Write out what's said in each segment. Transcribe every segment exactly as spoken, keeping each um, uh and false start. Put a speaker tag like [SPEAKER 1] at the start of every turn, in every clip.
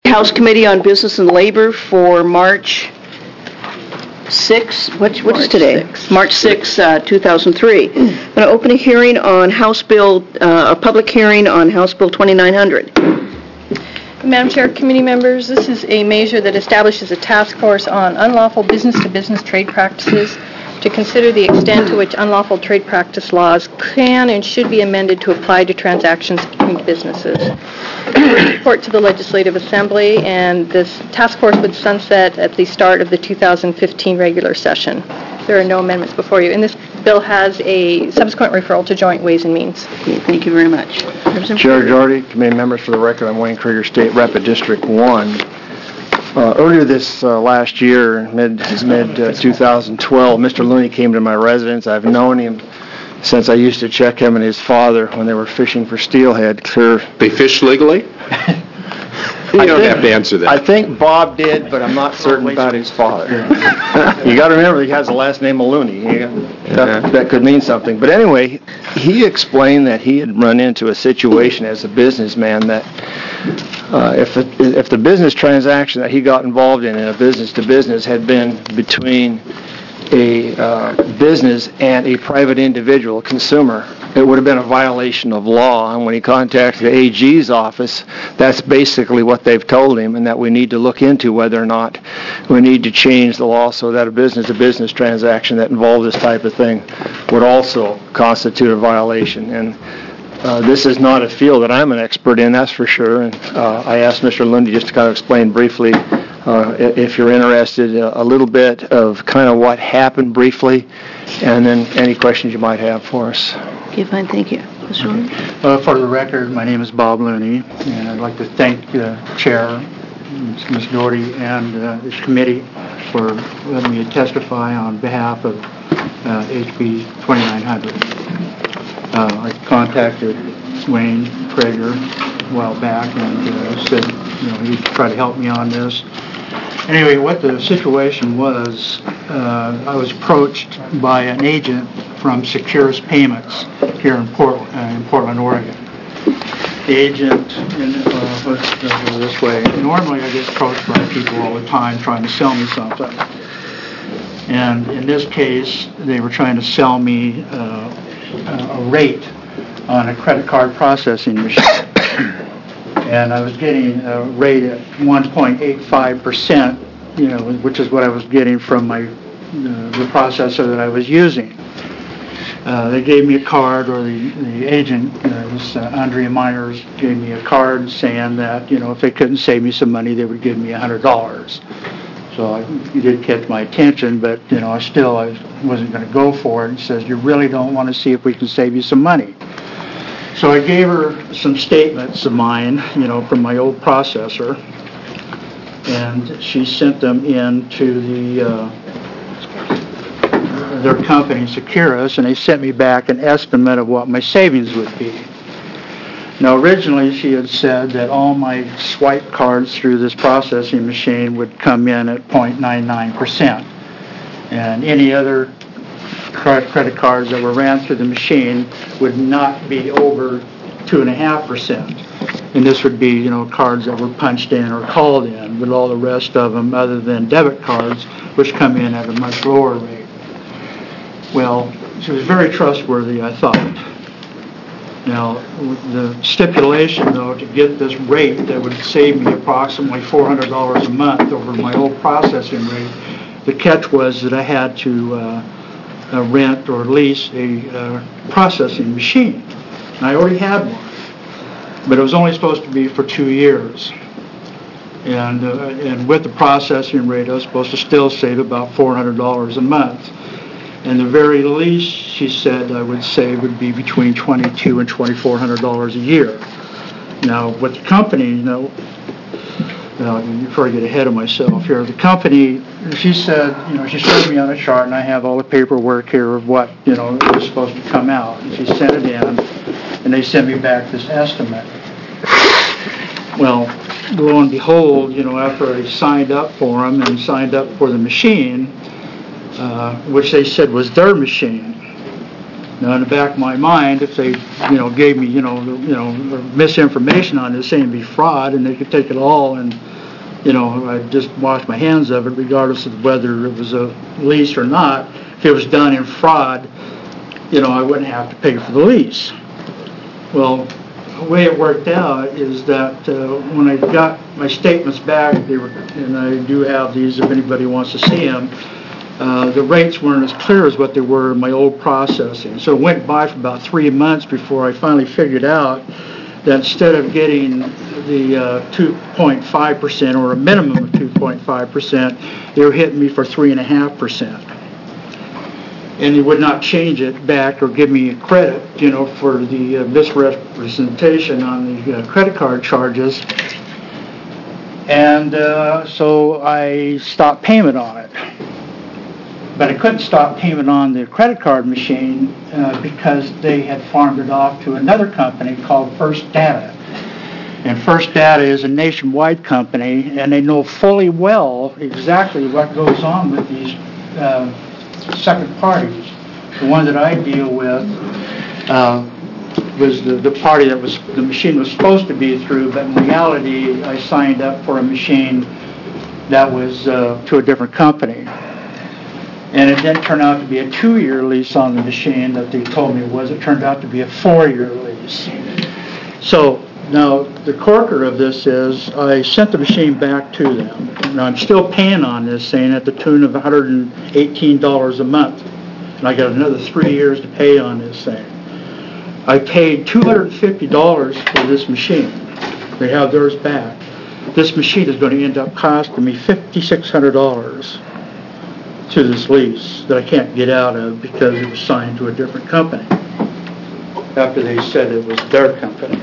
[SPEAKER 1] House Committee on Business and Labor for March sixth. What, what is today? March sixth, uh, two thousand three. I'm going to open a hearing on House Bill, uh, a public hearing on House Bill twenty-nine hundred.
[SPEAKER 2] Madam Chair, committee members, this is a measure that establishes a task force on unlawful business-to-business trade practices to consider the extent to which unlawful trade practice laws can and should be amended to apply to transactions between businesses. Report to the Legislative Assembly, and this task force would sunset at the start of the two thousand fifteen regular session. There are no amendments before you. And this bill has a subsequent referral to Joint Ways and Means.
[SPEAKER 1] Okay, thank you very much.
[SPEAKER 3] Chair Doherty, committee members, for the record, I'm Wayne Krieger, State Rep at District one. Uh, earlier this uh, last year, mid mid uh, two thousand twelve, Mister Looney came to my residence. I've known him since I used to check him and his father when they were fishing for steelhead. Clear.
[SPEAKER 4] They fish legally? You
[SPEAKER 3] I
[SPEAKER 4] don't
[SPEAKER 3] think,
[SPEAKER 4] have to answer that.
[SPEAKER 3] I think Bob did, but I'm not certain about his father. You got to remember he has the last name of Looney. He, that, that could mean something. But anyway, he explained that he had run into a situation as a businessman that uh, if the, if the business transaction that he got involved in, in a business-to-business, had been between a uh, business and a private individual, consumer, it would have been a violation of law. And when he contacted the A G's office, that's basically what they've told him, and that we need to look into whether or not we need to change the law so that a business-to-business transaction that involves this type of thing would also constitute a violation. And uh, this is not a field that I'm an expert in, that's for sure. And uh, I asked Mister Lundy just to kind of explain briefly, uh, if you're interested, a little bit of kind of what happened briefly, and then any questions you might have for us.
[SPEAKER 1] Okay, fine, thank you. Mister Looney?
[SPEAKER 5] Uh, for the record, my name is Bob Looney, and I'd like to thank the Chair, Miz Doherty, and uh, this committee for letting me testify on behalf of uh, H B twenty-nine hundred. Uh, I contacted Wayne Krieger a while back and uh, said, you know, he'd try to help me on this. Anyway, what the situation was, uh, I was approached by an agent from Securus Payments here in Portland, uh, in Portland, Oregon. The agent in, uh, was uh, this way. Normally, I get approached by people all the time trying to sell me something. And in this case, they were trying to sell me uh, a rate on a credit card processing machine. And I was getting a rate at one point eight five percent, you know, which is what I was getting from my uh, the processor that I was using. Uh, they gave me a card, or the, the agent, uh, was, uh, Andrea Miners, gave me a card saying that, you know, if they couldn't save me some money, they would give me one hundred dollars. So I, he did catch my attention, but, you know, I still I wasn't going to go for it. He says, you really don't want to see if we can save you some money. So I gave her some statements of mine, you know, from my old processor, and she sent them in to the uh, their company, Securus, and they sent me back an estimate of what my savings would be. Now, originally she had said that all my swipe cards through this processing machine would come in at zero point nine nine percent, and any other credit cards that were ran through the machine would not be over two and a half percent. And this would be, you know, cards that were punched in or called in, but all the rest of them, other than debit cards, which come in at a much lower rate. Well, she was very trustworthy, I thought. Now, the stipulation, though, to get this rate that would save me approximately four hundred dollars a month over my old processing rate, the catch was that I had to uh, uh, rent or lease a uh, processing machine. And I already had one, but it was only supposed to be for two years. And, uh, and with the processing rate, I was supposed to still save about four hundred dollars a month. And the very least, she said, I would save would be between twenty-two and twenty-four hundred dollars a year. Now, what the company, you know, uh, before I get ahead of myself here, the company, she said, you know, she showed me on a chart, and I have all the paperwork here of what, you know, was supposed to come out. And she sent it in, and they sent me back this estimate. Well, lo and behold, you know, after I signed up for them and signed up for the machine, Uh, which they said was their machine. Now, in the back of my mind, if they, you know, gave me, you know, you know, misinformation on this, saying it'd be fraud, and they could take it all and you know, I'd just wash my hands of it regardless of whether it was a lease or not. If it was done in fraud, you know, I wouldn't have to pay for the lease. Well, the way it worked out is that uh, when I got my statements back, they were, and I do have these if anybody wants to see them, uh, the rates weren't as clear as what they were in my old processing. So it went by for about three months before I finally figured out that instead of getting the uh, two point five percent or a minimum of two point five percent, they were hitting me for three point five percent. And they would not change it back or give me credit, you know, for the uh, misrepresentation on the uh, credit card charges. And uh, so I stopped payment on it. But I couldn't stop payment on the credit card machine uh, because they had farmed it off to another company called First Data. And First Data is a nationwide company, and they know fully well exactly what goes on with these uh, second parties. The one that I deal with uh, was the, the party that was the machine was supposed to be through, but in reality I signed up for a machine that was uh, to a different company. And it didn't turn out to be a two-year lease on the machine that they told me it was. It turned out to be a four-year lease. So now the corker of this is I sent the machine back to them. And I'm still paying on this thing at the tune of one hundred eighteen dollars a month. And I got another three years to pay on this thing. I paid two hundred fifty dollars for this machine. They have theirs back. This machine is going to end up costing me five thousand six hundred dollars to this lease that I can't get out of because it was signed to a different company after they said it was their company.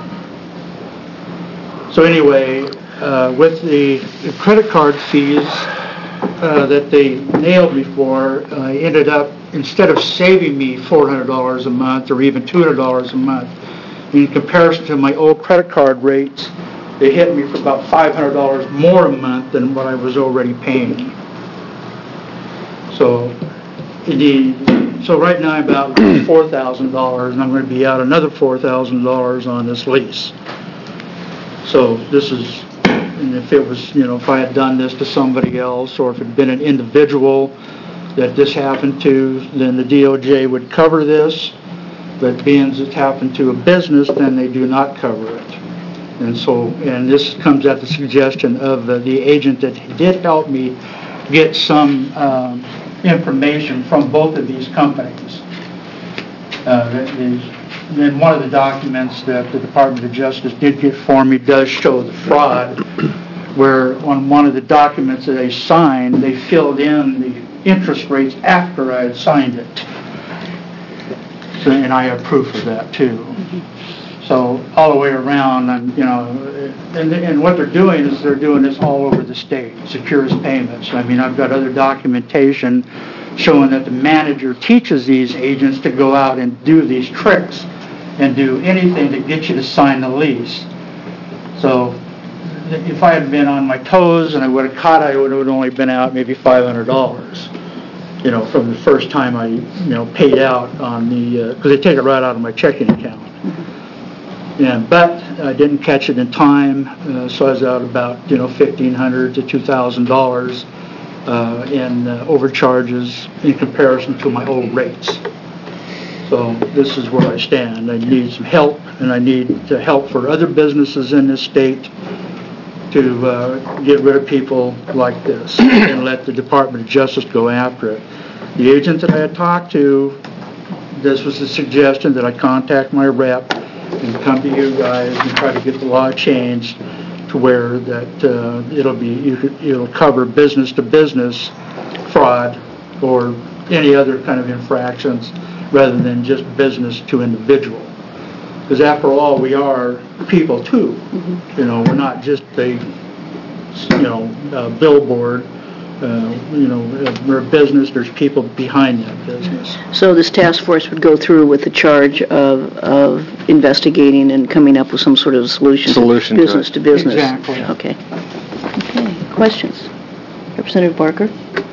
[SPEAKER 5] So anyway, uh, with the, the credit card fees uh, that they nailed me for, I ended up, instead of saving me four hundred dollars a month or even two hundred dollars a month, in comparison to my old credit card rates, they hit me for about five hundred dollars more a month than what I was already paying. So, indeed, so right now I'm about four thousand dollars, and I'm going to be out another four thousand dollars on this lease. So this is, and if it was, you know, if I had done this to somebody else, or if it had been an individual that this happened to, then the D O J would cover this. But being it happened to a business, then they do not cover it. And so, and this comes at the suggestion of uh, the agent that did help me get some um, information from both of these companies. Uh, and one of the documents that the Department of Justice did get for me does show the fraud, where on one of the documents that they signed, they filled in the interest rates after I had signed it. So, and I have proof of that too. So all the way around, and you know, and, and what they're doing is they're doing this all over the state, secures payments. I mean, I've got other documentation showing that the manager teaches these agents to go out and do these tricks and do anything to get you to sign the lease. So if I had been on my toes and I would have caught it, I would have only been out maybe five hundred dollars. You know, from the first time I, you know, paid out on the, because uh, they take it right out of my checking account. Yeah, but I didn't catch it in time, uh, so I was out about, you know, fifteen hundred to two thousand dollars uh, in uh, overcharges in comparison to my old rates. So this is where I stand. I need some help, and I need to help for other businesses in this state to uh, get rid of people like this and let the Department of Justice go after it. The agent that I had talked to, this was the suggestion that I contact my rep and come to you guys and try to get the law changed to where that uh, it'll be you could, it'll cover business to business fraud or any other kind of infractions rather than just business to individual. Because after all, we are people too. Mm-hmm. You know, we're not just a you know a billboard. Uh, you know, we're a business. There's people behind that business.
[SPEAKER 1] So this task force would go through with the charge of of investigating and coming up with some sort of solution.
[SPEAKER 3] Solution
[SPEAKER 1] to business
[SPEAKER 3] to,
[SPEAKER 1] to business.
[SPEAKER 5] Exactly.
[SPEAKER 1] Okay. Okay. Questions, Representative Barker?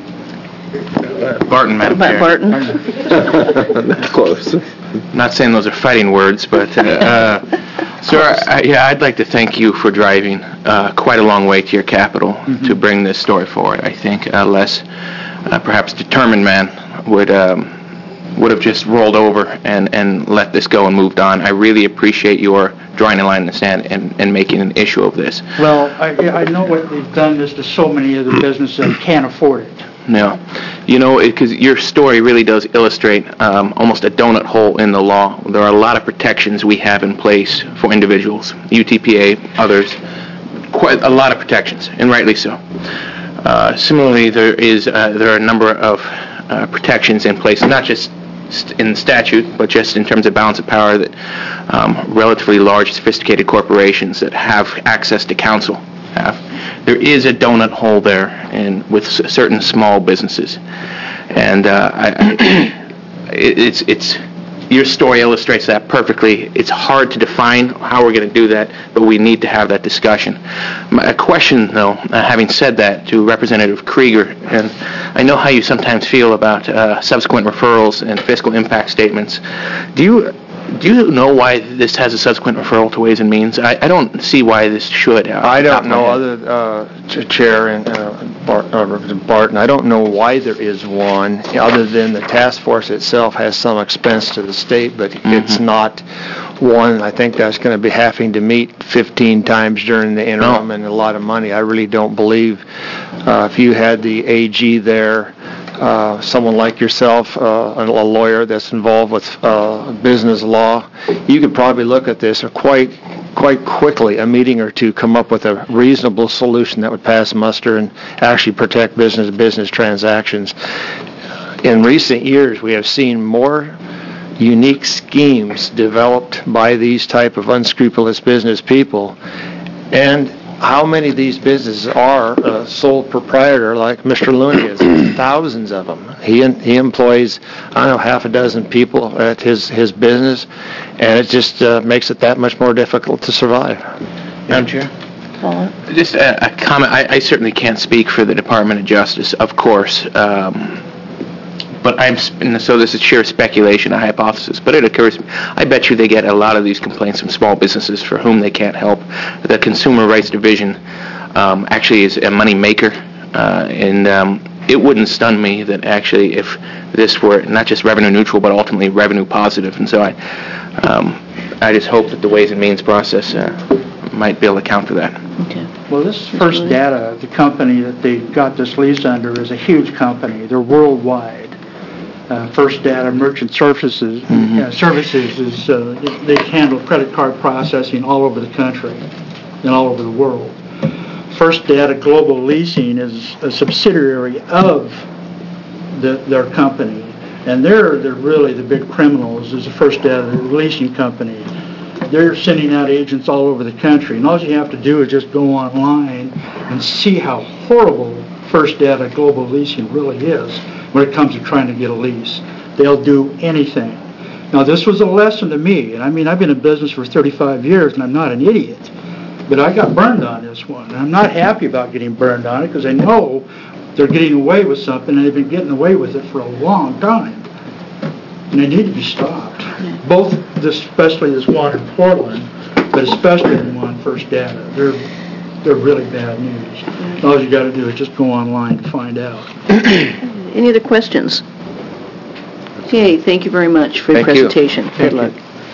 [SPEAKER 6] Uh, Barton, Madam
[SPEAKER 1] Ba-
[SPEAKER 6] Chair.
[SPEAKER 1] Barton.
[SPEAKER 4] That's close.
[SPEAKER 6] Not saying those are fighting words, but uh, Sir, I, yeah, I'd like to thank you for driving uh, quite a long way to your capital
[SPEAKER 5] Mm-hmm.
[SPEAKER 6] to bring this story forward. I think a less, uh, perhaps determined man would um, would have just rolled over and, and let this go and moved on. I really appreciate your drawing a line in the sand and, and making an issue of this.
[SPEAKER 5] Well, I, I know what they've done this to so many other businesses that can't afford it.
[SPEAKER 6] No. You know, because your story really does illustrate um, almost a donut hole in the law. There are a lot of protections we have in place for individuals, U T P A, others, quite a lot of protections, and rightly so. Uh, similarly, there is uh, there are a number of uh, protections in place, not just st- in statute, but just in terms of balance of power that um, relatively large, sophisticated corporations that have access to counsel have. There is a donut hole there, and with s- certain small businesses, and uh, I, I, it, it's it's your story illustrates that perfectly. It's hard to define how we're going to do that, but we need to have that discussion. My a question, though, uh, having said that, to Representative Krieger, and I know how you sometimes feel about uh, subsequent referrals and fiscal impact statements. Do you? Do you know why this has a subsequent referral to Ways and Means? I, I don't see why this should. Uh,
[SPEAKER 3] I don't know, other, uh, Ch- Chair and uh, Bart, uh, Representative Barton, I don't know why there is one, other than the task force itself has some expense to the state, but mm-hmm. it's not one. I think that's going to be having to meet fifteen times during the interim no. and a lot of money. I really don't believe uh, if you had the A G there, Uh, someone like yourself, uh, a lawyer that's involved with uh, business law, you could probably look at this or quite quite quickly, a meeting or two, come up with a reasonable solution that would pass muster and actually protect business-to-business transactions. In recent years, we have seen more unique schemes developed by these type of unscrupulous business people, and how many of these businesses are uh, sole proprietor like Mister Looney is? Thousands of them. He he employs, I don't know, half a dozen people at his, his business, and it just uh, makes it that much more difficult to survive.
[SPEAKER 6] Madam Chair? Just a, a comment. I, I certainly can't speak for the Department of Justice, of course. Um, But I'm, so this is sheer speculation, a hypothesis, but it occurs, I bet you they get a lot of these complaints from small businesses for whom they can't help. The Consumer Rights Division um, actually is a money maker, uh, and um, it wouldn't stun me that actually if this were not just revenue neutral, but ultimately revenue positive. And so I, um, I just hope that the Ways and Means process uh, might be able to account for that.
[SPEAKER 1] Okay.
[SPEAKER 5] Well, this First Data, the company that they got this lease under, is a huge company. They're worldwide. Uh, First Data Merchant Services mm-hmm. uh, Services is uh, they handle credit card processing all over the country and all over the world. First Data Global Leasing is a subsidiary of the, their company, and they're they're really the big criminals. Is the First Data Leasing Company. They're sending out agents all over the country, and all you have to do is just go online and see how horrible First Data Global Leasing really is when it comes to trying to get a lease. They'll do anything. Now, this was a lesson to me, and I mean, I've been in business for thirty-five years, and I'm not an idiot, but I got burned on this one, and I'm not happy about getting burned on it because I know they're getting away with something, and they've been getting away with it for a long time, and they need to be stopped. Yeah. Both, this, especially this one in Portland, but especially the one First Data. They're they're really bad news. Yeah. All you got to do is just go online to find out.
[SPEAKER 1] Any other questions? Okay, thank you very much for your
[SPEAKER 3] Thank you.
[SPEAKER 1] presentation.
[SPEAKER 5] Thank
[SPEAKER 1] Good luck.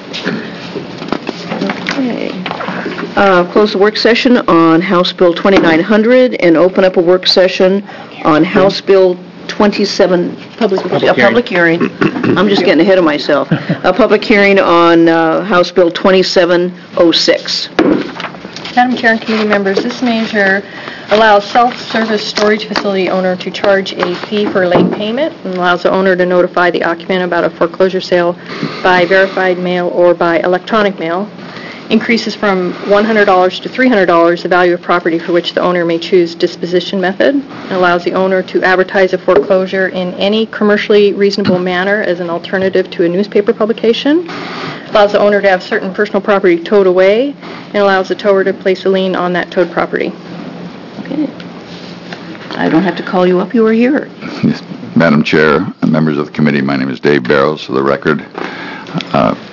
[SPEAKER 5] you.
[SPEAKER 1] Okay. Uh, close the work session on House Bill twenty-nine hundred and open up a work session on House Bill twenty-seven. Public, a public hearing. I'm just getting ahead of myself. A public hearing on uh, House Bill twenty-seven oh six.
[SPEAKER 2] Madam Chair and committee members, this measure allows self-service storage facility owner to charge a fee for late payment and allows the owner to notify the occupant about a foreclosure sale by verified mail or by electronic mail. Increases from one hundred dollars to three hundred dollars the value of property for which the owner may choose disposition method. It allows the owner to advertise a foreclosure in any commercially reasonable manner as an alternative to a newspaper publication. Allows the owner to have certain personal property towed away and allows the tower to place a lien on that towed property.
[SPEAKER 1] Okay. I don't have to call you up. You are here.
[SPEAKER 7] Yes. Madam Chair, members of the committee, my name is Dave Barrows. For the record, uh,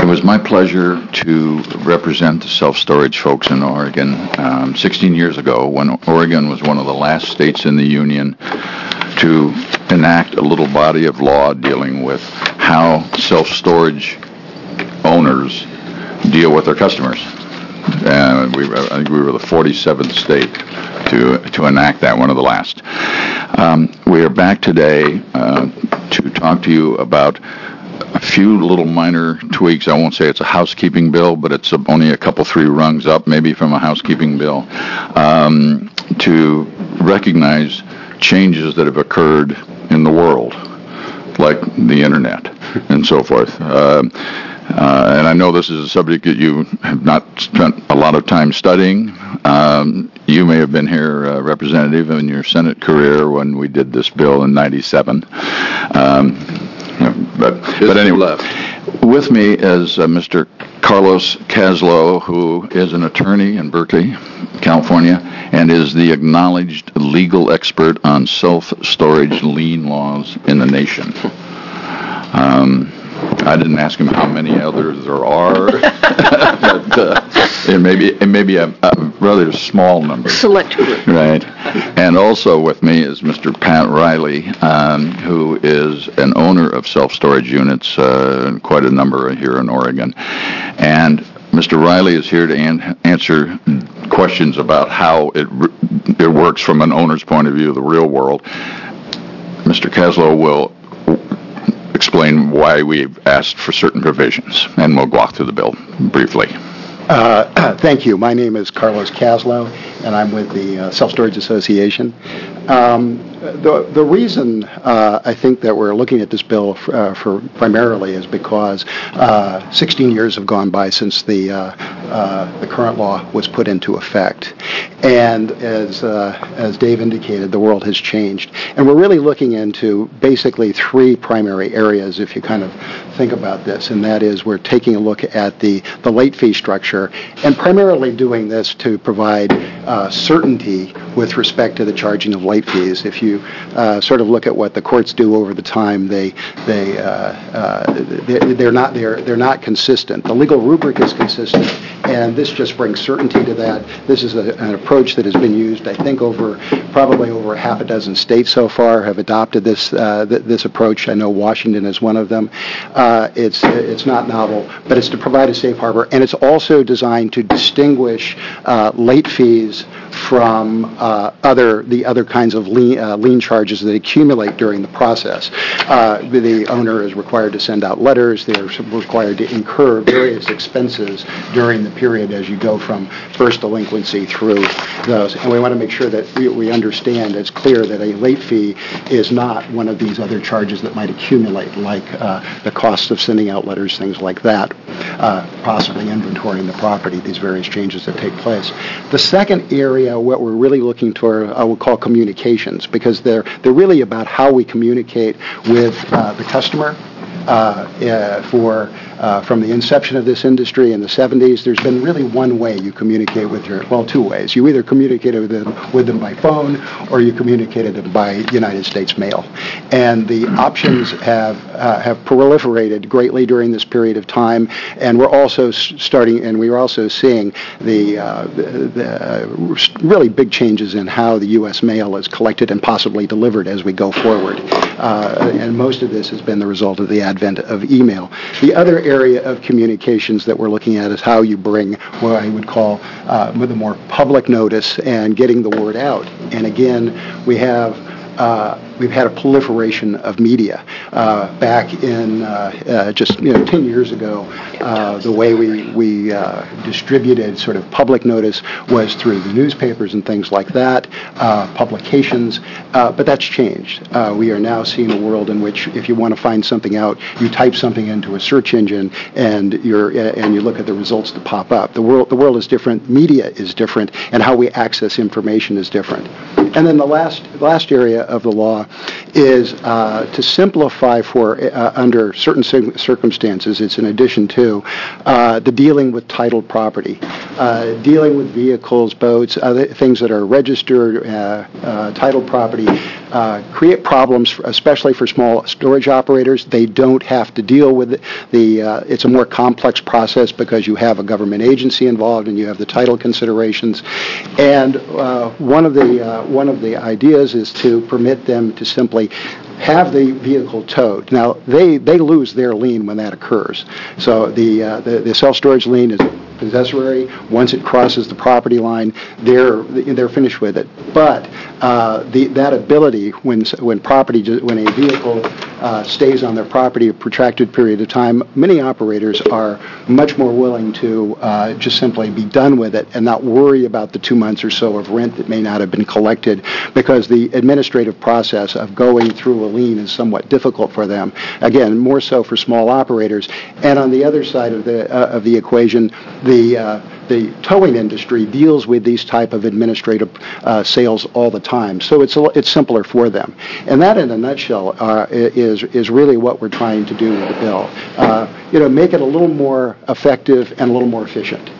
[SPEAKER 7] was my pleasure to represent the self-storage folks in Oregon um, sixteen years ago, when Oregon was one of the last states in the Union to enact a little body of law dealing with how self-storage owners deal with their customers. And we, I think we were the forty-seventh state to to enact that, one of the last. Um, we are back today uh, to talk to you about a few little minor tweaks. I won't say it's a housekeeping bill, but it's only a couple, three rungs up, maybe from a housekeeping bill, um, to recognize changes that have occurred in the world, like the internet and so forth. Uh, uh, and I know this is a subject that you have not spent a lot of time studying. Um, you may have been here, uh, Representative, in your Senate career when we did this bill in ninety-seven. Um, But, but anyway, with me is uh, Mister Carlos Kaslow, who is an attorney in Berkeley, California, and is the acknowledged legal expert on self-storage lien laws in the nation. Um, I didn't ask him how many others there are, but uh, it may be, it may be a, a rather small number.
[SPEAKER 1] Select group.
[SPEAKER 7] Right. And also with me is Mister Pat Riley, um, who is an owner of self-storage units, uh, quite a number here in Oregon. And Mister Riley is here to an- answer questions about how it it works from an owner's point of view of the real world. Mister Kaslow will explain why we've asked for certain provisions, and we'll walk through the bill briefly.
[SPEAKER 8] Uh, thank you. My name is Carlos Kaslow, and I'm with the uh, Self-Storage Association. Um, the the reason uh, I think that we're looking at this bill for, uh, for primarily is because uh, sixteen years have gone by since the uh, uh, the current law was put into effect, and as uh, as Dave indicated, the world has changed, and we're really looking into basically three primary areas, if you kind of think about this, and that is we're taking a look at the the late fee structure, and primarily doing this to provide uh, certainty with respect to the charging of late fees. If you uh, sort of look at what the courts do over the time, they they, uh, uh, they they're not they're they're not consistent. The legal rubric is consistent, and this just brings certainty to that. This is a, an approach that has been used, I think, over probably over half a dozen states so far have adopted this uh, th- this approach. I know Washington is one of them. Uh, it's it's not novel, but it's to provide a safe harbor, and it's also designed to distinguish uh, late fees from uh, other the other kinds of lien, uh, lien charges that accumulate during the process. Uh, the owner is required to send out letters. They are required to incur various expenses during the period as you go from first delinquency through those. And we want to make sure that we, we understand, it's clear that a late fee is not one of these other charges that might accumulate, like uh, the cost of sending out letters, things like that, uh, possibly inventorying the property, these various changes that take place. The second area, what we're really looking toward, I would call communications, because they're they're really about how we communicate with uh, the customer. Uh, uh, for uh, from the inception of this industry in the seventies, there's been really one way you communicate with your, well, two ways. You either communicated with them, with them by phone, or you communicated them by United States mail. And the options have uh, have proliferated greatly during this period of time, and we're also starting, and we are also seeing the, uh, the, the really big changes in how the U S mail is collected and possibly delivered as we go forward. Uh, and most of this has been the result of the advent of email. The other area of communications that we're looking at is how you bring what I would call uh, with a more public notice and getting the word out. And again, we have uh, we've had a proliferation of media. Uh, back in uh, uh, just you know ten years ago, uh, the way we we uh, distributed sort of public notice was through the newspapers and things like that, uh, publications. Uh, but that's changed. Uh, we are now seeing a world in which, if you want to find something out, you type something into a search engine and you're and you look at the results that pop up. The world the world is different. Media is different, and how we access information is different. And then the last last area of the law is uh, to simplify for uh, under certain circumstances. It's in addition to uh, the dealing with titled property. uh, dealing with vehicles, boats, other things that are registered, uh, uh, titled property, uh, create problems, especially for small storage operators. They don't have to deal with it. The, uh, it's a more complex process because you have a government agency involved and you have the title considerations. And uh, one of the uh, one of the ideas is to permit them to simply have the vehicle towed. Now, they, they lose their lien when that occurs. So the, uh, the, the self-storage lien is possessory. Once it crosses the property line, they're they're finished with it. But uh, the, that ability, when when property when a vehicle uh, stays on their property a protracted period of time, many operators are much more willing to uh, just simply be done with it and not worry about the two months or so of rent that may not have been collected, because the administrative process of going through a lien is somewhat difficult for them. Again, more so for small operators. And on the other side of the uh, of the equation, the uh, the towing industry deals with these type of administrative uh, sales all the time, so it's a, it's simpler for them. And that, in a nutshell, uh, is is really what we're trying to do with the bill. Uh, you know, make it a little more effective and a little more efficient.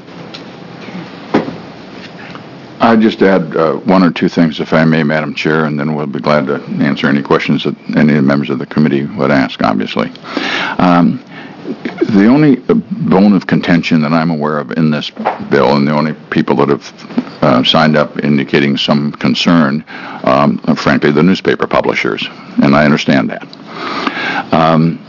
[SPEAKER 7] I'd just add uh, one or two things, if I may, Madam Chair, and then we'll be glad to answer any questions that any of the members of the committee would ask, obviously. Um, The only bone of contention that I'm aware of in this bill, and the only people that have uh, signed up indicating some concern, um, are frankly, the newspaper publishers, and I understand that. Um,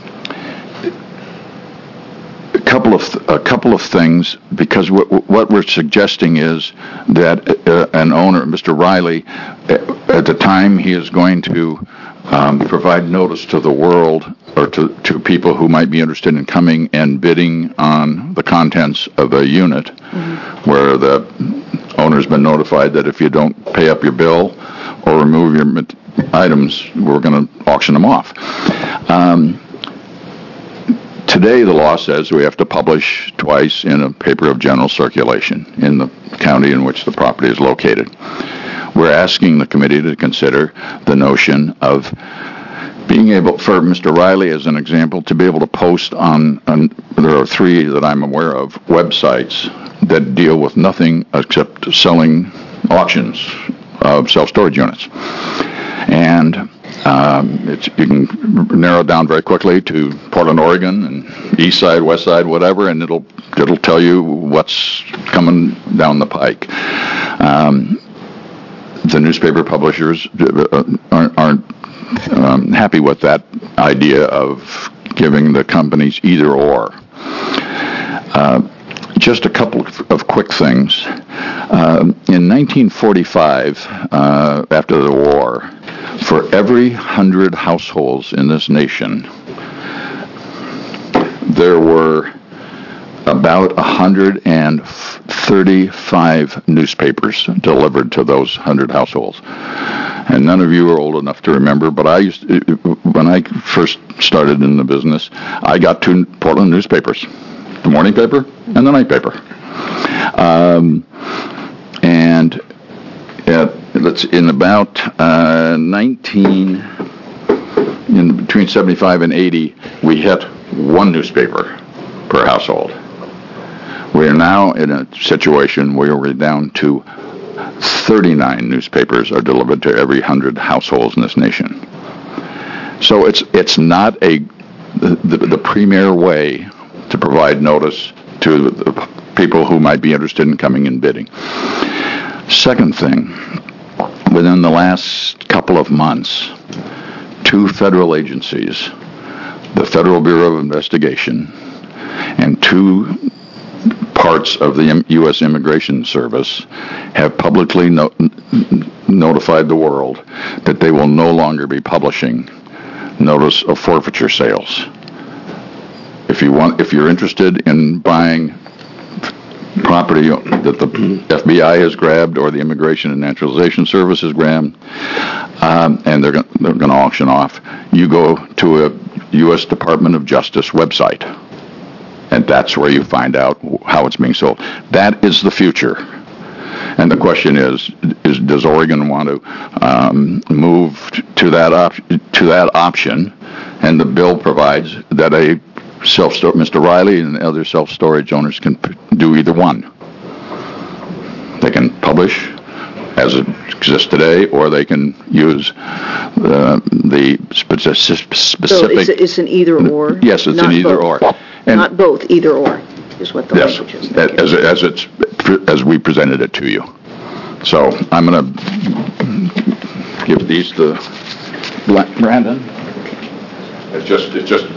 [SPEAKER 7] a couple of th- a couple of things, because what, what we're suggesting is that uh, an owner, Mister Riley, at the time he is going to um, provide notice to the world, or to, to people who might be interested in coming and bidding on the contents of a unit, mm-hmm. where the owner's been notified that if you don't pay up your bill or remove your items, we're going to auction them off. Um, today, the law says we have to publish twice in a paper of general circulation in the county in which the property is located. We're asking the committee to consider the notion of being able, for Mister Riley as an example, to be able to post on, on, there are three that I'm aware of, websites that deal with nothing except selling auctions of self-storage units. And um, it's, you can narrow it down very quickly to Portland, Oregon, and East Side, West Side, whatever, and it'll it'll tell you what's coming down the pike. Um, the newspaper publishers aren't, aren't Um, happy with that idea of giving the companies either or. Uh, just a couple of quick things. Uh, in nineteen forty-five, uh, after the war, for every hundred households in this nation, there were about one hundred thirty-five newspapers delivered to those one hundred households. And none of you are old enough to remember, but I used to, when I first started in the business, I got two Portland newspapers, the morning paper and the night paper. Um, and at, let's in about uh, nineteen, in between seventy-five and eighty, we hit one newspaper per household. We are now in a situation where we're down to thirty-nine newspapers are delivered to every one hundred households in this nation. So it's it's not a the, the, the premier way to provide notice to the people who might be interested in coming and bidding. Second thing, within the last couple of months, two federal agencies, the Federal Bureau of Investigation and two parts of the U S Immigration Service, have publicly no- notified the world that they will no longer be publishing notice of forfeiture sales. If you want, if you're interested in buying property that the F B I has grabbed or the Immigration and Naturalization Service has grabbed, um, and they're going they're going to auction off, you go to a U S Department of Justice website. And that's where you find out how it's being sold. That is the future. And the question is, is does Oregon want to um, move to that op- to that option? And the bill provides that a self Mister Riley and other self-storage owners can p- do either one. they can publish as it exists today, or they can use uh, the speci- specific...
[SPEAKER 1] So it's, it's an either-or?
[SPEAKER 7] Yes, it's
[SPEAKER 1] not
[SPEAKER 7] an either-or.
[SPEAKER 1] both. Not both, either-or is what the
[SPEAKER 7] Yes,
[SPEAKER 1] language is.
[SPEAKER 7] as, as, it's, as we presented it to you. So I'm going to give these to Brandon. It's just, it's just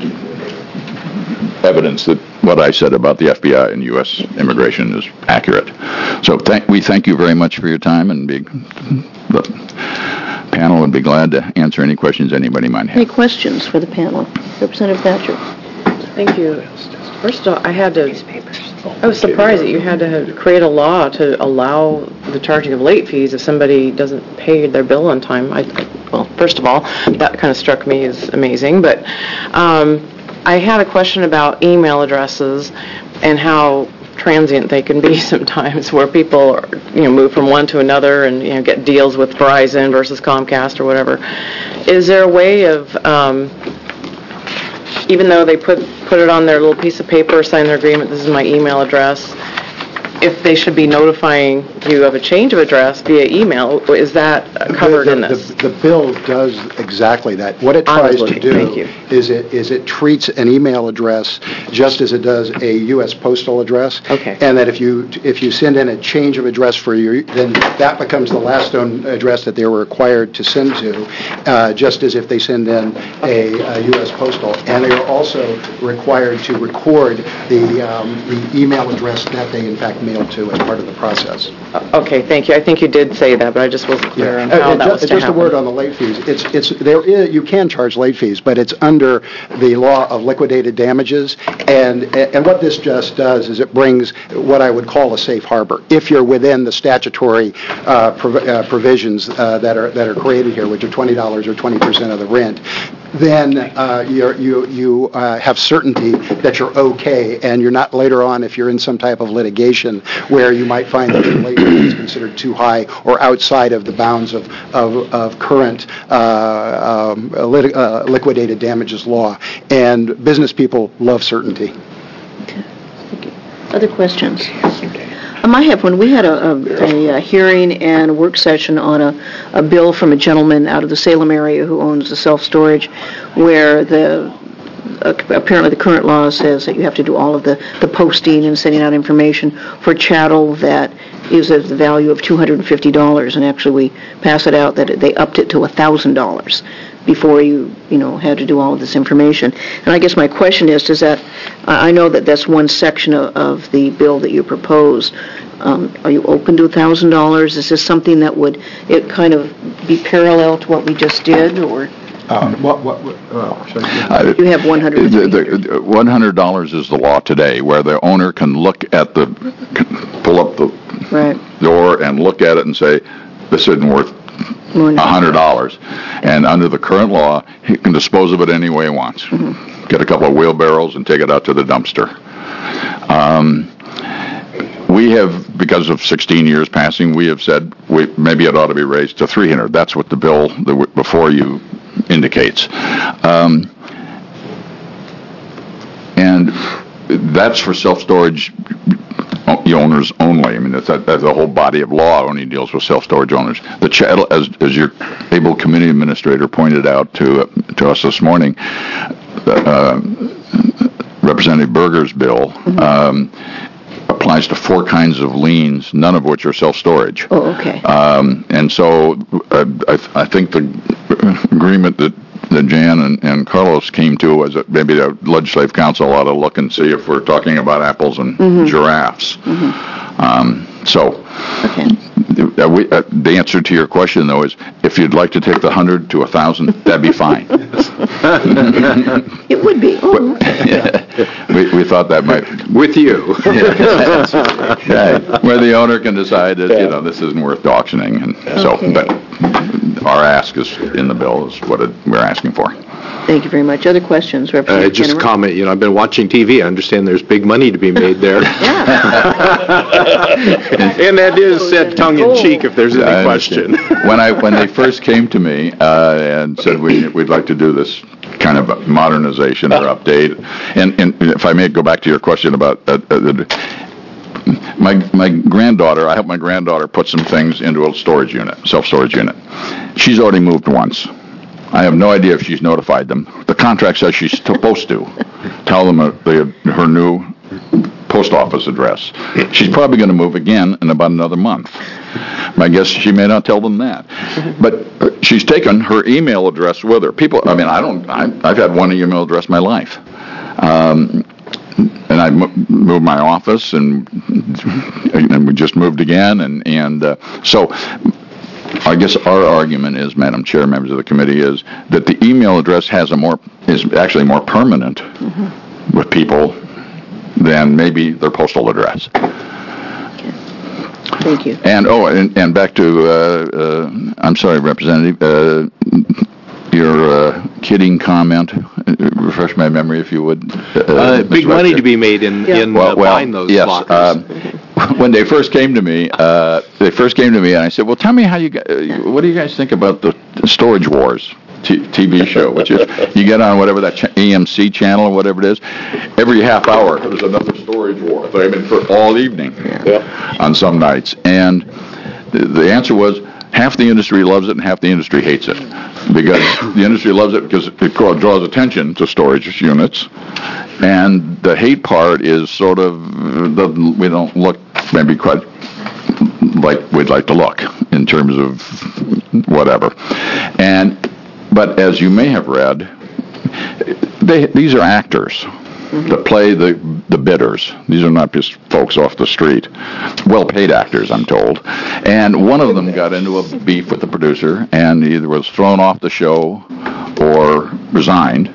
[SPEAKER 7] evidence that what I said about the F B I and U S immigration is accurate. So thank, we thank you very much for your time, and be, the panel would be glad to answer any questions anybody might have.
[SPEAKER 1] Any questions for the panel? Representative Thatcher.
[SPEAKER 9] Thank you. First of all, I had to, I was surprised that you had to have, create a law to allow the charging of late fees if somebody doesn't pay their bill on time. I, well, first of all, that kind of struck me as amazing, but um, I had a question about email addresses and how transient they can be sometimes, where people are, you know, move from one to another and, you know, get deals with Verizon versus Comcast or whatever. Is there a way of, um, even though they put put it on their little piece of paper, sign their agreement, this is my email address, if they should be notifying you of a change of address via email, is that covered
[SPEAKER 8] the, the,
[SPEAKER 9] in this?
[SPEAKER 8] The, the bill does exactly that. What it tries to
[SPEAKER 9] looking,
[SPEAKER 8] do
[SPEAKER 9] thank you.
[SPEAKER 8] is it is it treats an email address just as it does a U S postal address.
[SPEAKER 9] Okay.
[SPEAKER 8] And that if you if you send in a change of address for your, then that becomes the last known address that they were required to send to, uh, just as if they send in a, a U S postal. And they are also required to record the um, the email address that they in fact mailed to as part of the process.
[SPEAKER 9] Okay, thank you. I think you did say that, but I just wasn't clear on
[SPEAKER 8] Uh,
[SPEAKER 9] how
[SPEAKER 8] uh,
[SPEAKER 9] that
[SPEAKER 8] ju-
[SPEAKER 9] was to
[SPEAKER 8] Just
[SPEAKER 9] happen.
[SPEAKER 8] a word on the late fees. It's, it's, there is, you can charge late fees, but it's under the law of liquidated damages, and, and what this just does is it brings what I would call a safe harbor. If you're within the statutory uh, prov- uh, provisions uh, that are, that are created here, which are twenty dollars or twenty percent of the rent, then uh, you're, you you uh, have certainty that you're okay, and you're not later on, if you're in some type of litigation, where you might find that your late fee is considered too high or outside of the bounds of, of, of current uh, um, lit- uh, liquidated damages law. And business people love certainty.
[SPEAKER 1] Okay. Thank you. Other questions? Um, I have one. We had a, a, a hearing and a work session on a, a bill from a gentleman out of the Salem area who owns the self-storage, where the uh, apparently the current law says that you have to do all of the, the posting and sending out information for chattel that is of the value of two hundred fifty dollars, and actually we pass it out that they upped it to one thousand dollars before you, you know, had to do all of this information. And I guess my question is, does that, I know that that's one section of, of the bill that you proposed. Um, are you open to one thousand dollars? Is this something that would, it kind of be parallel to what we just did, or?
[SPEAKER 8] Uh, what, what, what, well, should I-
[SPEAKER 7] Uh,
[SPEAKER 1] You have one hundred
[SPEAKER 7] The, the, one hundred dollars is the law today, where the owner can look at the, pull up the
[SPEAKER 1] Right.
[SPEAKER 7] door and look at it and say, this isn't worth
[SPEAKER 1] More
[SPEAKER 7] one
[SPEAKER 1] than-
[SPEAKER 7] hundred dollars. And under the current law, he can dispose of it any way he wants.
[SPEAKER 1] Mm-hmm.
[SPEAKER 7] Get a couple of wheelbarrows and take it out to the dumpster. Um, we have, because of sixteen years passing, we have said we, maybe it ought to be raised to three hundred. That's what the bill the, before you indicates. Um, and that's for self-storage owners only. I mean, that's, that's a whole body of law only deals with self-storage owners. The chattel, as, as your able committee administrator pointed out to uh, to us this morning, uh, Representative Berger's bill um, applies to four kinds of liens, none of which are self-storage.
[SPEAKER 1] Oh, okay.
[SPEAKER 7] Um, and so uh, I, th- I think the agreement that that Jan and, and Carlos came to was that maybe the Legislative Council ought to look and see if we're talking about apples and
[SPEAKER 1] Mm-hmm.
[SPEAKER 7] giraffes. Mm-hmm. Um, so,
[SPEAKER 1] Okay.
[SPEAKER 7] uh, we, uh, the answer to your question, though, is if you'd like to take the one hundred to one thousand, that'd be fine.
[SPEAKER 1] It would be. Oh,
[SPEAKER 7] Yeah. we, we thought that might...
[SPEAKER 4] With you.
[SPEAKER 7] Right. Where the owner can decide that, you know, this isn't worth auctioning. And so,
[SPEAKER 1] Okay.
[SPEAKER 7] but our ask is in the bill is what it, we're asking for.
[SPEAKER 1] Thank you very much. Other questions,
[SPEAKER 4] Uh,
[SPEAKER 1] Representative
[SPEAKER 4] just a
[SPEAKER 1] Kennemer?
[SPEAKER 4] comment, you know, I've been watching T V. I understand there's big money to be made there. And that is said tongue-in-cheek if there's
[SPEAKER 7] I
[SPEAKER 4] any question.
[SPEAKER 7] understand. When I when they first came to me uh, and said we we'd like to do this kind of modernization or update, and, and if I may go back to your question about uh, uh, my my granddaughter, I helped my granddaughter put some things into a storage unit, self-storage unit. She's already moved once. I have no idea if she's notified them. The contract says she's supposed to tell them uh, the, her new post office address. She's probably going to move again in about another month. I guess she may not tell them that. But she's taken her email address with her. People, I mean, I don't, I, I've had one email address my life. Um, and I m- moved my office, and and we just moved again, and and uh, so I guess our argument is, Madam Chair, members of the committee, is that the email address has a more is actually more permanent mm-hmm. with people than maybe their postal address.
[SPEAKER 1] Okay. Thank you.
[SPEAKER 7] And oh, and, and back to uh, uh, I'm sorry, Representative. Uh, Your uh, kidding comment, uh, refresh my memory if you would. Uh,
[SPEAKER 4] Uh, big money to be made in,
[SPEAKER 1] Yeah.
[SPEAKER 4] in
[SPEAKER 7] well,
[SPEAKER 4] uh,
[SPEAKER 7] well,
[SPEAKER 4] buying those
[SPEAKER 7] yes,
[SPEAKER 4] lockers.
[SPEAKER 7] um, when they first came to me, uh, they first came to me, and I said, "Well, tell me how you. gu- Uh, what do you guys think about the Storage Wars t- T V show? Which is you get on whatever that ch- A M C channel or whatever it is. Every half hour, there's another storage war. I mean, for all evening on some nights, and the, the answer was." Half the industry loves it and half the industry hates it. Because the industry loves it because it draws attention to storage units. And the hate part is sort of, doesn't, we don't look maybe quite like we'd like to look in terms of whatever. And, but as you may have read, they, these are actors that play the, the bidders. These are not just folks off the street. Well-paid actors, I'm told. And one of them got into a beef with the producer and either was thrown off the show or resigned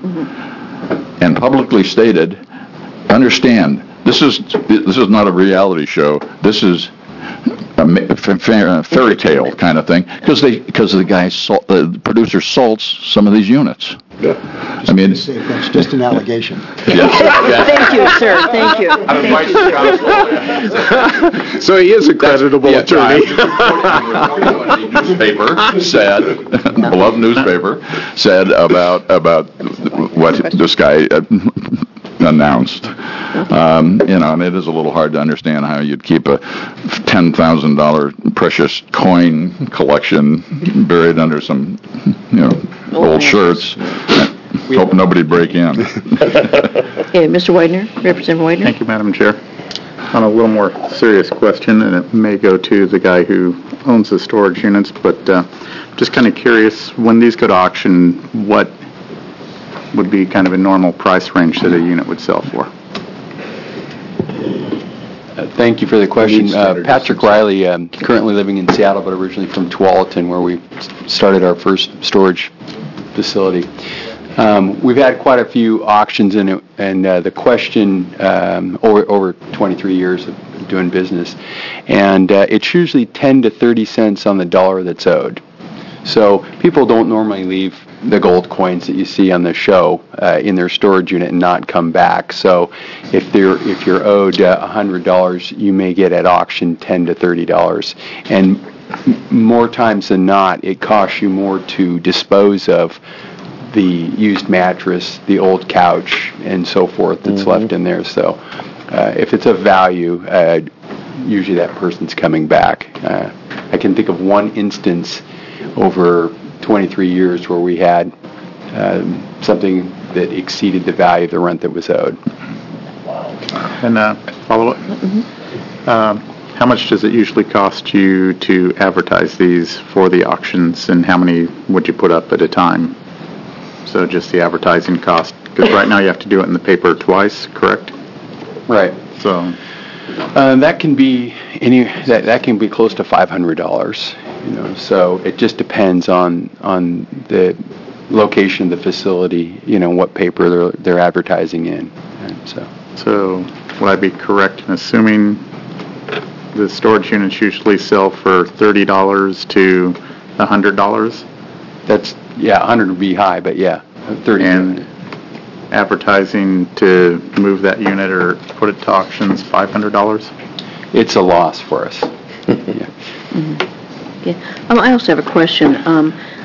[SPEAKER 7] and publicly stated, understand, this is this is not a reality show. This is a ma- fa- fa- fairy tale kind of thing because they because the guy salt, the producer salts some of these units. I mean,
[SPEAKER 8] That's just an allegation.
[SPEAKER 1] Thank you, sir. Thank you. Thank you.
[SPEAKER 4] So he is a creditable
[SPEAKER 7] Yeah,
[SPEAKER 4] attorney.
[SPEAKER 7] The newspaper said, beloved newspaper said about about what this guy uh, announced. Um, you know, and it is a little hard to understand how you'd keep a ten thousand dollar precious coin collection buried under some, you know, old shirts. Hope nobody break in.
[SPEAKER 1] Okay, Mister Widener, Representative Widener.
[SPEAKER 10] Thank you, Madam Chair. On a little more serious question, and it may go to the guy who owns the storage units, but uh, just kind of curious, when these go to auction, what would be kind of a normal price range that a unit would sell for?
[SPEAKER 11] Uh, Thank you for the question. Uh, Patrick Riley, um, currently living in Seattle, but originally from Tualatin, where we started our first storage facility. Um, we've had quite a few auctions in it, and uh, the question um, over over twenty-three years of doing business, and uh, it's usually ten to thirty cents on the dollar that's owed. So people don't normally leave the gold coins that you see on the show uh, in their storage unit and not come back. So if they're if you're owed uh, one hundred dollars, you may get at auction ten to thirty dollars. And m- more times than not, it costs you more to dispose of the used mattress, the old couch, and so forth that's mm-hmm. left in there. So uh, if it's of value, uh, usually that person's coming back. Uh, I can think of one instance over twenty-three years where we had um, something that exceeded the value of the rent that was owed.
[SPEAKER 10] And uh, follow up, mm-hmm. um, how much does it usually cost you to advertise these for the auctions, and how many would you put up at a time? So just the advertising cost, because right now you have to do it in the paper twice, correct?
[SPEAKER 11] Right.
[SPEAKER 10] So
[SPEAKER 11] uh, that can be any that that can be close to five hundred dollars. You know, so it just depends on on the location of the facility. You know, what paper they're they're advertising in. And so.
[SPEAKER 10] So would I be correct in assuming the storage units usually sell for thirty dollars to one hundred dollars?
[SPEAKER 11] That's, yeah, one hundred would be high, but yeah, thirty.
[SPEAKER 10] And advertising to move that unit or put it to auctions, five hundred dollars?
[SPEAKER 11] It's a loss for us. Yeah.
[SPEAKER 1] Mm-hmm. Yeah. Um, I also have a question. Um,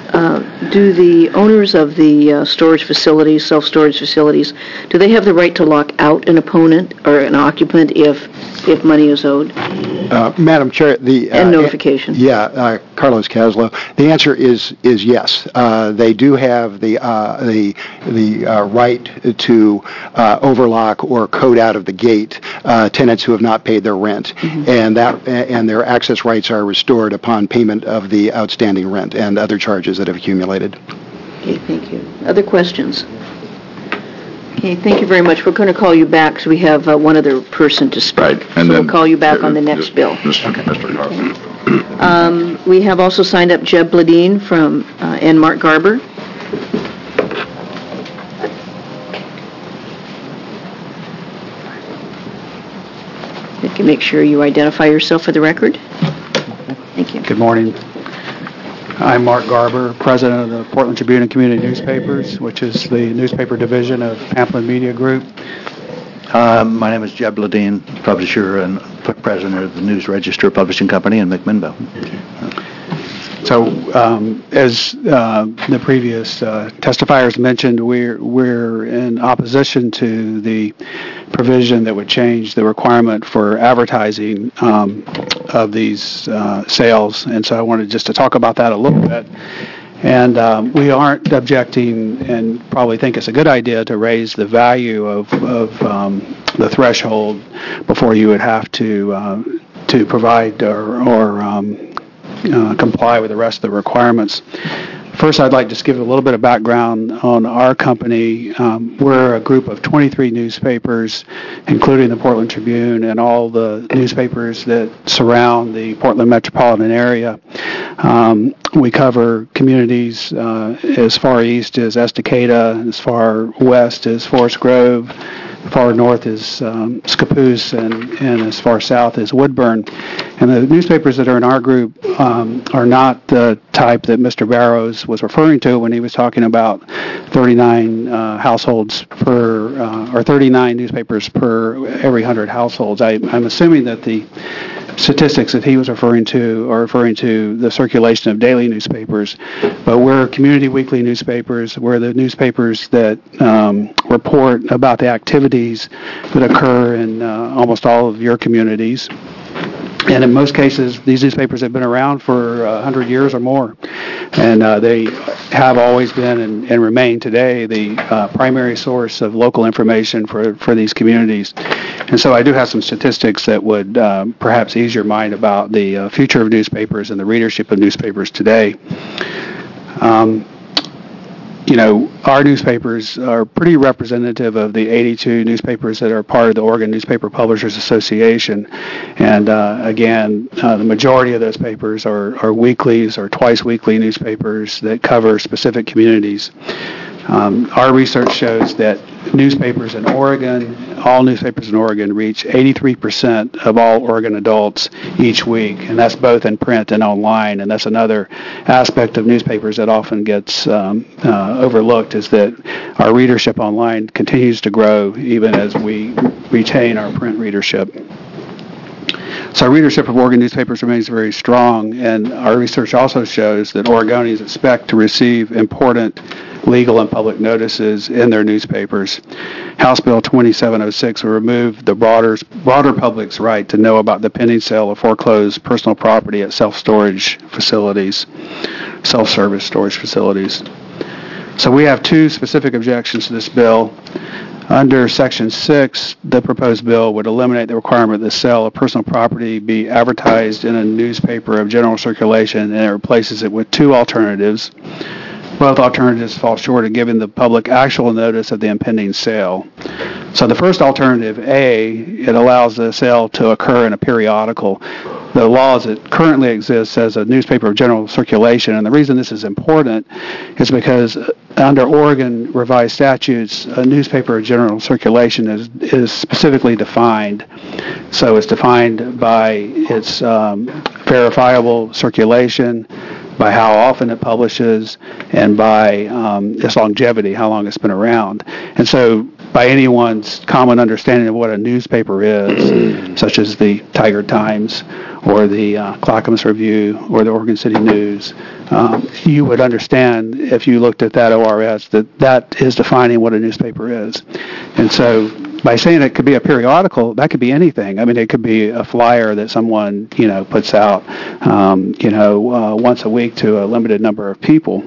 [SPEAKER 1] uh, do the owners of the uh, storage facilities, self-storage facilities, do they have the right to lock out an opponent or an occupant if if money is owed?
[SPEAKER 8] Uh, Madam Chair, the... Uh,
[SPEAKER 1] and notification.
[SPEAKER 8] Yeah, uh, Carlos Caslow. The answer is is yes. Uh, they do have the uh, the the uh, right to uh, overlock or code out of the gate uh, tenants who have not paid their rent, mm-hmm. and that and their access rights are restored upon payment of the outstanding rent and other charges that have accumulated.
[SPEAKER 1] Okay, thank you. Other questions? Okay, thank you very much. We're going to call you back because we have uh, one other person to speak.
[SPEAKER 7] Right.
[SPEAKER 1] And so then, we'll call you back uh, on the next
[SPEAKER 7] uh,
[SPEAKER 1] bill.
[SPEAKER 7] Mister Okay. Mister Carlson.
[SPEAKER 1] Okay. Um, we have also signed up Jeb Bladine from uh, and Mark Garber. You can make sure you identify yourself for the record. Thank you.
[SPEAKER 12] Good morning. I'm Mark Garber, president of the Portland Tribune and Community Newspapers, which is the newspaper division of Pamplin Media Group.
[SPEAKER 13] Uh, my name is Jeb Bladine, publisher and president of the News Register Publishing Company in McMinnville.
[SPEAKER 12] So, um, as uh, the previous uh, testifiers mentioned, we're we're in opposition to the provision that would change the requirement for advertising um, of these uh, sales, and so I wanted just to talk about that a little bit. And um, we aren't objecting, and probably think it's a good idea to raise the value of of um, the threshold before you would have to uh, to provide or. or um, Uh, comply with the rest of the requirements. First, I'd like to just give a little bit of background on our company. Um, we're a group of twenty-three newspapers, including the Portland Tribune and all the newspapers that surround the Portland metropolitan area. Um, we cover communities uh, as far east as Estacada, as far west as Forest Grove, far north is um, Scappoose, and, and as far south as Woodburn. And the newspapers that are in our group um, are not the type that Mister Barrows was referring to when he was talking about thirty-nine uh, households per, uh, or thirty-nine newspapers per every one hundred households. I, I'm assuming that the statistics that he was referring to are referring to the circulation of daily newspapers, but we're community weekly newspapers. We're the newspapers that um, report about the activities that occur in uh, almost all of your communities. And in most cases, these newspapers have been around for uh, one hundred years or more. And uh, they have always been and, and remain today the uh, primary source of local information for, for these communities. And so I do have some statistics that would um, perhaps ease your mind about the uh, future of newspapers and the readership of newspapers today. Um, You know, our newspapers are pretty representative of the eighty-two newspapers that are part of the Oregon Newspaper Publishers Association. And uh, again, uh, the majority of those papers are, are weeklies or twice-weekly newspapers that cover specific communities. Um, our research shows that newspapers in Oregon, all newspapers in Oregon, reach eighty-three percent of all Oregon adults each week, and that's both in print and online. And that's another aspect of newspapers that often gets um, uh, overlooked, is that our readership online continues to grow even as we retain our print readership. So our readership of Oregon newspapers remains very strong, and our research also shows that Oregonians expect to receive important legal and public notices in their newspapers. House Bill twenty-seven oh six will remove the broader, broader public's right to know about the pending sale of foreclosed personal property at self-storage facilities, self-service storage facilities. So we have two specific objections to this bill. Under Section six, the proposed bill would eliminate the requirement that the sale of personal property be advertised in a newspaper of general circulation, and it replaces it with two alternatives. Both alternatives fall short of giving the public actual notice of the impending sale. So the first alternative, A, it allows the sale to occur in a periodical. The law as it currently exists says a newspaper of general circulation, and the reason this is important is because under Oregon revised statutes, a newspaper of general circulation is, is specifically defined. So it's defined by its um, verifiable circulation, by how often it publishes, and by um, its longevity, how long it's been around. And so by anyone's common understanding of what a newspaper is, such as the Tiger Times or the uh, Clackamas Review or the Oregon City News, um, you would understand if you looked at that O R S that that is defining what a newspaper is. And so by saying it could be a periodical, that could be anything. I mean, it could be a flyer that someone, you know, puts out, um, you know, uh, once a week to a limited number of people.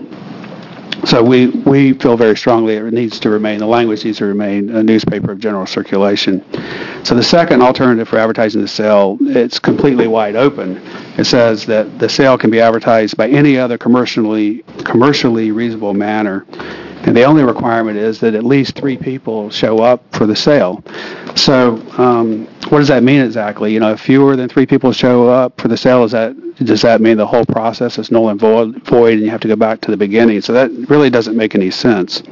[SPEAKER 12] So we, we feel very strongly it needs to remain, the language needs to remain a newspaper of general circulation. So the second alternative for advertising the sale, it's completely wide open. It says that the sale can be advertised by any other commercially commercially reasonable manner. And the only requirement is that at least three people show up for the sale. So um, what does that mean exactly? You know, if fewer than three people show up for the sale, is that does that mean the whole process is null and void and you have to go back to the beginning? So that really doesn't make any sense.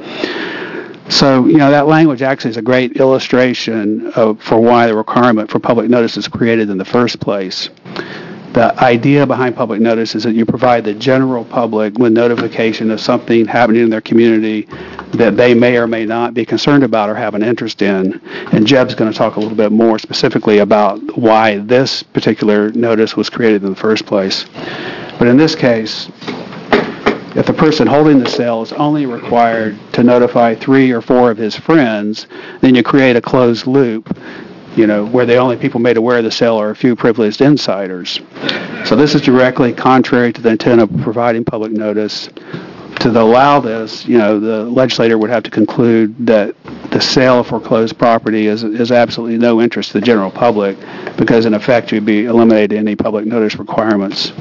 [SPEAKER 12] So, you know, that language actually is a great illustration of, for why the requirement for public notice is created in the first place. The idea behind public notice is that you provide the general public with notification of something happening in their community that they may or may not be concerned about or have an interest in. And Jeb's going to talk a little bit more specifically about why this particular notice was created in the first place. But in this case, if the person holding the sale is only required to notify three or four of his friends, then you create a closed loop, you know, where the only people made aware of the sale are a few privileged insiders. So this is directly contrary to the intent of providing public notice. To allow this, you know, the legislator would have to conclude that the sale of foreclosed property is is absolutely no interest to the general public, because in effect you'd be eliminating any public notice requirements.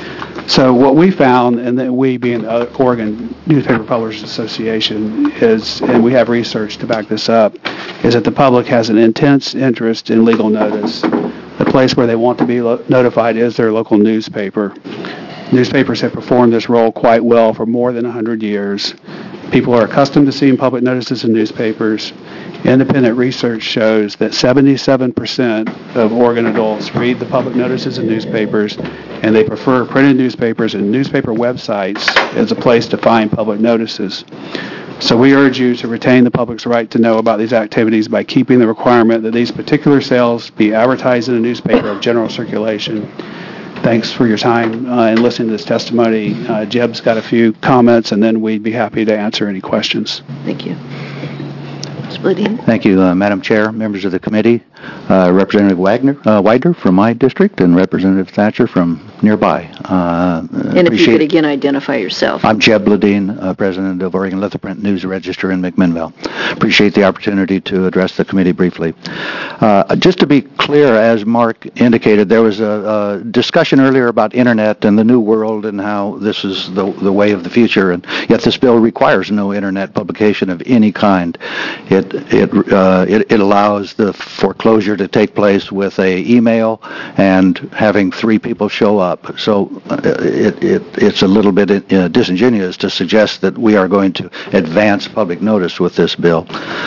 [SPEAKER 12] So what we found, and that we being the Oregon Newspaper Publishers Association, is, and we have research to back this up, is that the public has an intense interest in legal notice. The place where they want to be lo- notified is their local newspaper. Newspapers have performed this role quite well for more than one hundred years. People are accustomed to seeing public notices in newspapers. Independent research shows that seventy-seven percent of Oregon adults read the public notices in newspapers, and they prefer printed newspapers and newspaper websites as a place to find public notices. So we urge you to retain the public's right to know about these activities by keeping the requirement that these particular sales be advertised in a newspaper of general circulation. Thanks for your time uh, and listening to this testimony. Uh, Jeb's got a few comments, and then we'd be happy to answer any questions.
[SPEAKER 1] Thank you. Splitting.
[SPEAKER 13] Thank you, uh, Madam Chair, members of the committee, uh, Representative Wagner, uh, Widener from my district, and Representative Thatcher from nearby. Uh,
[SPEAKER 1] and if you could again identify yourself.
[SPEAKER 13] I'm Jeb Ledeen, uh, President of Oregon Letterprint News Register in McMinnville. Appreciate the opportunity to address the committee briefly. Uh, just to be clear, as Mark indicated, there was a, a discussion earlier about Internet and the new world and how this is the, the way of the future, and yet this bill requires no Internet publication of any kind. It it uh, it, it allows the foreclosure to take place with a email and having three people show up. So uh, it, it it's a little bit uh, disingenuous to suggest that we are going to advance public notice with this bill.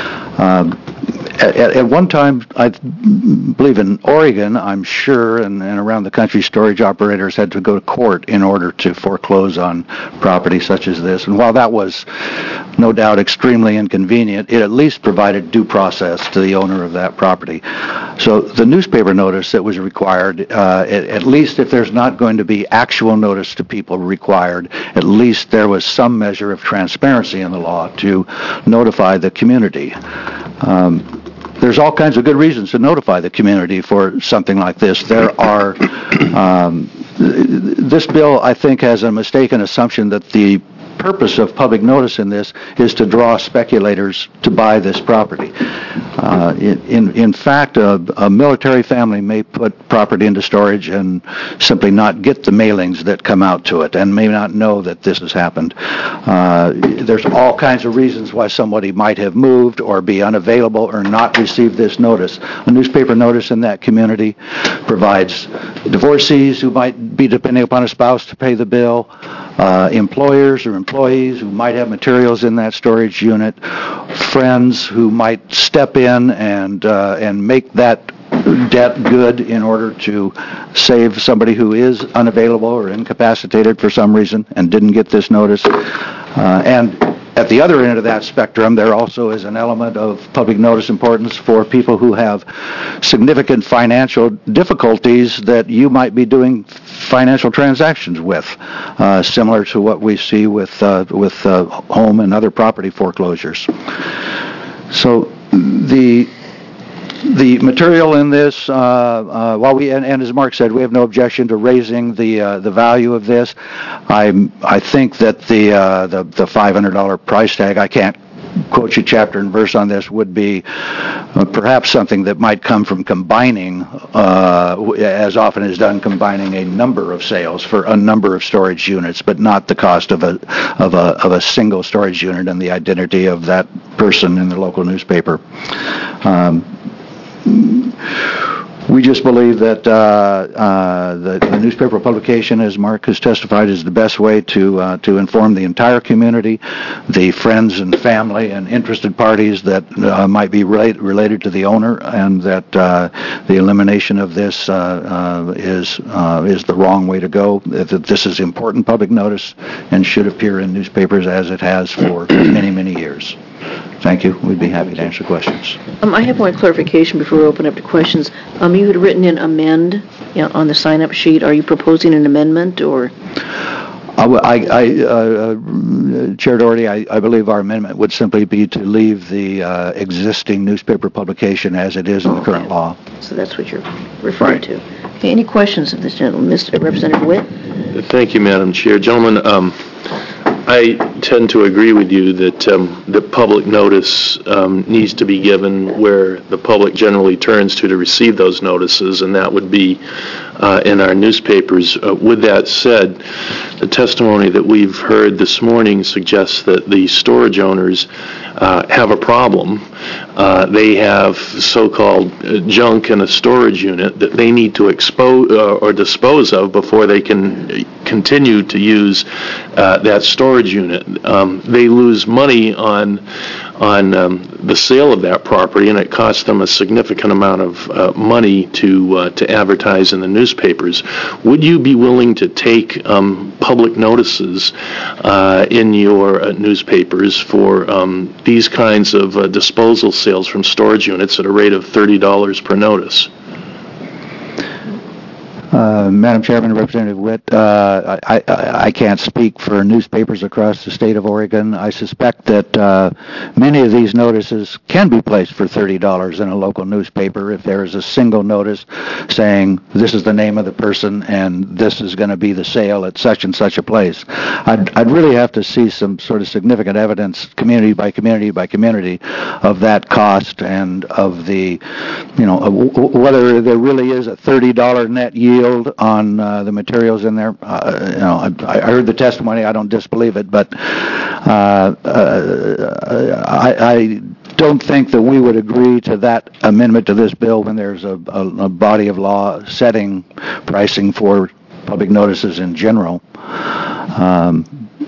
[SPEAKER 13] Um, At, at one time, I believe in Oregon, I'm sure, and, and around the country, storage operators had to go to court in order to foreclose on property such as this. And while that was no doubt extremely inconvenient, it at least provided due process to the owner of that property. So the newspaper notice that was required, uh, at, at least if there's not going to be actual notice to people required, at least there was some measure of transparency in the law to notify the community. Um, There's all kinds of good reasons to notify the community for something like this. There are, um, this bill, I think, has a mistaken assumption that the purpose of public notice in this is to draw speculators to buy this property. Uh, in, in fact, a, a military family may put property into storage and simply not get the mailings that come out to it and may not know that this has happened. Uh, there's all kinds of reasons why somebody might have moved or be unavailable or not receive this notice. A newspaper notice in that community provides divorcees who might be depending upon a spouse to pay the bill, uh, employers or employees who might have materials in that storage unit, friends who might step in and uh, and make that debt good in order to save somebody who is unavailable or incapacitated for some reason and didn't get this notice. Uh, and at the other end of that spectrum, there also is an element of public notice importance for people who have significant financial difficulties that you might be doing financial transactions with, uh, similar to what we see with uh, with uh, home and other property foreclosures. So the the material in this, uh, uh, while we and, and as Mark said, we have no objection to raising the uh, the value of this. I I think that the uh, the the five hundred dollars price tag, I can't quote you chapter and verse on this, would be uh, perhaps something that might come from combining, uh, as often is done, combining a number of sales for a number of storage units, but not the cost of a of a of a single storage unit and the identity of that person in the local newspaper. Um, We just believe that uh, uh, the, the newspaper publication, as Mark has testified, is the best way to uh, to inform the entire community, the friends and family and interested parties that uh, might be relate, related to the owner, and that uh, the elimination of this uh, uh, is uh, is the wrong way to go. That this is important public notice and should appear in newspapers as it has for many, many years. Thank you. We'd be happy to answer questions.
[SPEAKER 1] Um, I have one clarification before we open up to questions. Um, you had written in amend, you know, on the sign-up sheet. Are you proposing an amendment, or?
[SPEAKER 13] I, I, I uh, Chair Doherty, I, I believe our amendment would simply be to leave the uh, existing newspaper publication as it is in the current law.
[SPEAKER 1] So that's what you're referring to. Okay. Any questions of this gentleman, Mister Representative Witt?
[SPEAKER 14] Thank you, Madam Chair. Gentlemen, um, I tend to agree with you that um, the public notice um, needs to be given where the public generally turns to to receive those notices, and that would be uh, in our newspapers. Uh, with that said, the testimony that we've heard this morning suggests that the storage owners uh, have a problem. Uh, they have so-called uh, junk in a storage unit that they need to expose uh, or dispose of before they can continue to use uh, that storage unit. Um, they lose money on on um, the sale of that property, and it costs them a significant amount of uh, money to uh, to advertise in the newspapers. Would you be willing to take um, public notices uh, in your uh, newspapers for um, these kinds of uh, disposal sales from storage units at a rate of thirty dollars per notice?
[SPEAKER 13] Uh, Madam Chairman, Representative Witt, uh, I, I, I can't speak for newspapers across the state of Oregon. I suspect that uh, many of these notices can be placed for thirty dollars in a local newspaper if there is a single notice saying this is the name of the person and this is going to be the sale at such and such a place. I'd, I'd really have to see some sort of significant evidence, community by community by community, of that cost and of the, you know, w- whether there really is a thirty dollars net yield on uh, the materials in there. Uh, you know, I, I heard the testimony. I don't disbelieve it, but uh, uh, I, I don't think that we would agree to that amendment to this bill when there's a, a, a body of law setting pricing for public notices in general. Um,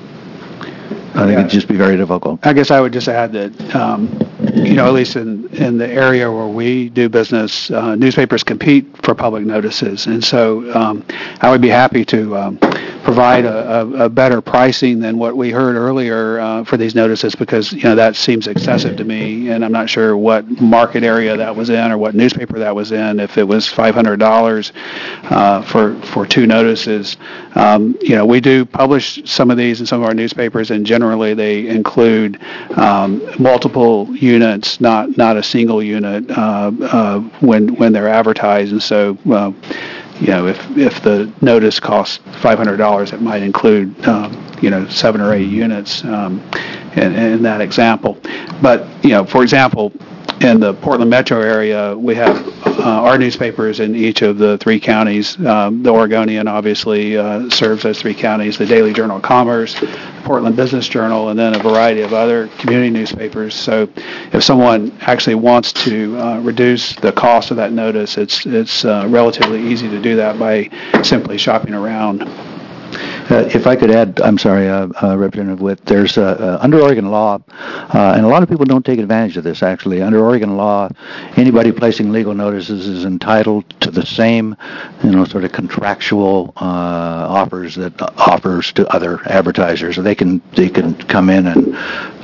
[SPEAKER 13] I think
[SPEAKER 12] Yeah.
[SPEAKER 13] it'd just be very difficult.
[SPEAKER 12] I guess I would just add that, um, you know, at least in, in the area where we do business, uh, newspapers compete for public notices. And so um, I would be happy to um, provide a, a, a better pricing than what we heard earlier uh, for these notices, because, you know, that seems excessive to me, and I'm not sure what market area that was in or what newspaper that was in. If it was five hundred dollars uh, for, for two notices, um, you know, we do publish some of these in some of our newspapers, and generally they include um, multiple units, not not a single unit uh, uh, when when they're advertised. And so, uh, you know, if if the notice costs five hundred dollars, it might include um, you know seven or eight units um, in, in that example. But you know, for example, in the Portland metro area, we have uh, our newspapers in each of the three counties. Um, the Oregonian obviously uh, serves those three counties, the Daily Journal of Commerce, Portland Business Journal, and then a variety of other community newspapers. So if someone actually wants to uh, reduce the cost of that notice, it's, it's uh, relatively easy to do that by simply shopping around.
[SPEAKER 13] Uh, if I could add, I'm sorry, uh, uh, Representative Witt, there's, uh, uh, under Oregon law, uh, and a lot of people don't take advantage of this actually, under Oregon law, anybody placing legal notices is entitled to the same, you know, sort of contractual uh, offers that uh, offers to other advertisers. So they can, they can come in and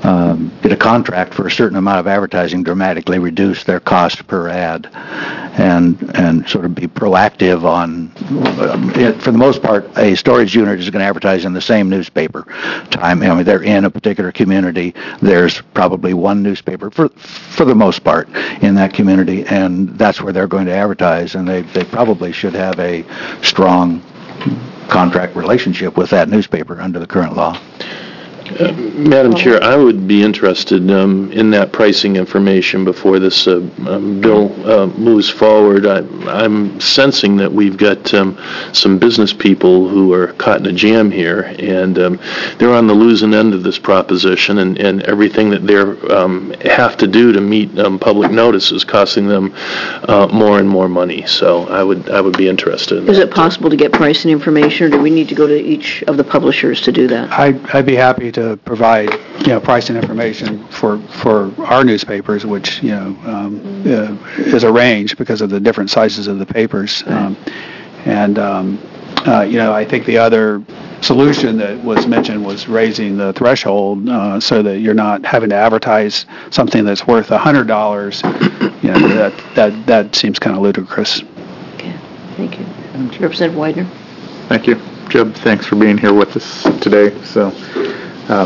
[SPEAKER 13] um, get a contract for a certain amount of advertising, dramatically reduce their cost per ad, and and sort of be proactive on, um, it, for the most part, a storage unit is going to advertise in the same newspaper. Time, I mean, they're in a particular community. There's probably one newspaper for for the most part in that community, and that's where they're going to advertise, and they they probably should have a strong contract relationship with that newspaper under the current law.
[SPEAKER 14] Uh, Madam Chair, I would be interested um, in that pricing information before this uh, um, bill uh, moves forward. I, I'm sensing that we've got um, some business people who are caught in a jam here, and um, they're on the losing end of this proposition, and, and everything that they um, have to do to meet um, public notice is costing them uh, more and more money. So I would I would be interested in
[SPEAKER 1] Is
[SPEAKER 14] that.
[SPEAKER 1] it possible to get pricing information, or do we need to go to each of the publishers to do that?
[SPEAKER 12] I'd, I'd be happy to provide, you know, pricing information for, for our newspapers, which, you know, um, uh, is a range because of the different sizes of the papers. Um, and, um, uh, you know, I think the other solution that was mentioned was raising the threshold uh, so that you're not having to advertise something that's worth one hundred dollars. You know, that, that, that seems kind of ludicrous.
[SPEAKER 1] Okay, thank you. Representative Widener.
[SPEAKER 10] Thank you. Jeb, thanks for being here with us today. So, uh,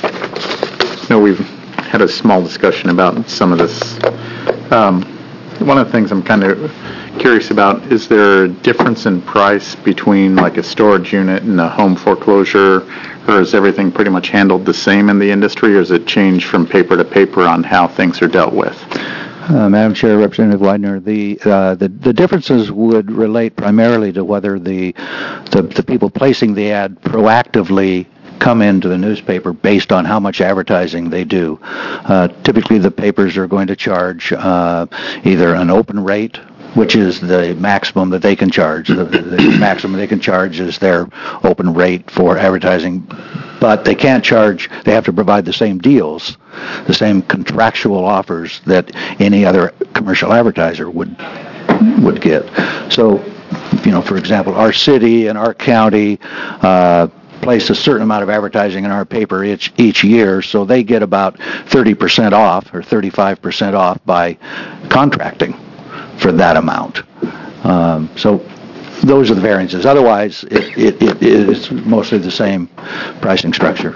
[SPEAKER 10] I know we've had a small discussion about some of this. Um, one of the things I'm kind of curious about, is there a difference in price between like a storage unit and a home foreclosure, or is everything pretty much handled the same in the industry, or does it change from paper to paper on how things are dealt with?
[SPEAKER 13] Uh, Madam Chair, Representative Widener, the, uh, the the differences would relate primarily to whether the, the the people placing the ad proactively come into the newspaper based on how much advertising they do. Uh, typically, the papers are going to charge uh, either an open rate, which is the maximum that they can charge. The, the maximum they can charge is their open rate for advertising, but they can't charge, they have to provide the same deals, the same contractual offers that any other commercial advertiser would would get. So, you know, for example, our city and our county uh, place a certain amount of advertising in our paper each, each year, so they get about thirty percent off or thirty-five percent off by contracting for that amount. Um, so those are the variances. Otherwise, it, it, it is mostly the same pricing structure.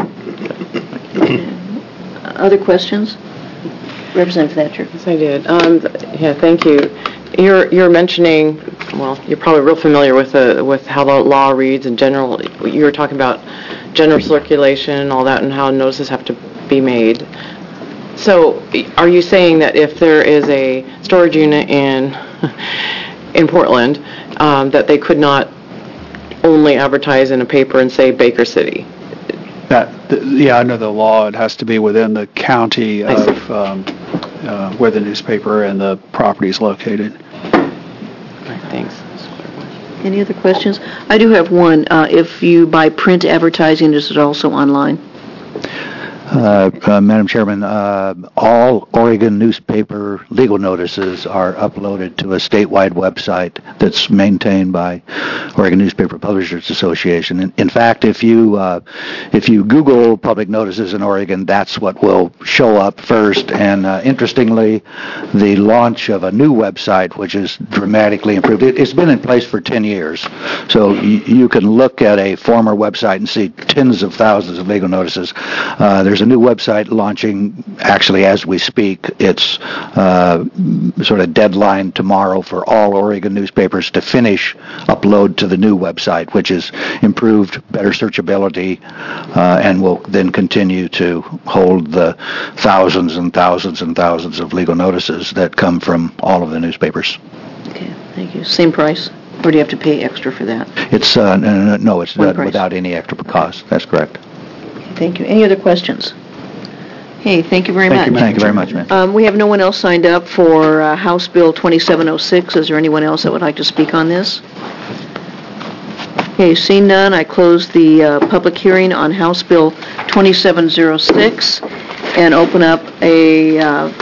[SPEAKER 1] Other questions? Representative Thatcher.
[SPEAKER 9] Yes, I did. Um, yeah, thank you. You're you're mentioning, well, you're probably real familiar with the with how the law reads in general. You were talking about general circulation and all that, and how notices have to be made. So, are you saying that if there is a storage unit in in Portland, um, that they could not only advertise in a paper and say Baker City?
[SPEAKER 12] That, the, yeah, under the law, it has to be within the county of um, uh, where the newspaper and the property is located.
[SPEAKER 9] Thanks.
[SPEAKER 1] Any other questions? I do have one. Uh, if you buy print advertising, is it also online?
[SPEAKER 13] Uh, uh, Madam Chairman, uh, all Oregon newspaper legal notices are uploaded to a statewide website that's maintained by Oregon Newspaper Publishers Association. In, in fact, if you uh, if you Google public notices in Oregon, that's what will show up first. And uh, interestingly, the launch of a new website, which is dramatically improved, it, it's been in place for ten years. So y- you can look at a former website and see tens of thousands of legal notices. Uh, there's a new website launching actually as we speak. It's uh, sort of deadline tomorrow for all Oregon newspapers to finish upload to the new website, which is improved, better searchability, uh, and will then continue to hold the thousands and thousands and thousands of legal notices that come from all of the newspapers.
[SPEAKER 1] Okay, thank you. Same price? Or do you have to pay extra for that?
[SPEAKER 13] It's, uh, no, no, no, it's
[SPEAKER 1] One
[SPEAKER 13] not
[SPEAKER 1] price.
[SPEAKER 13] without any extra cost. That's correct.
[SPEAKER 1] Thank you. Any other questions? Hey, thank you very
[SPEAKER 13] Thank
[SPEAKER 1] much.
[SPEAKER 13] you, Thank you very much, ma'am.
[SPEAKER 1] Um, we have no one else signed up for uh, House Bill twenty-seven oh six. Is there anyone else that would like to speak on this? Okay, seeing none, I close the uh, public hearing on House Bill twenty-seven oh six and open up a uh,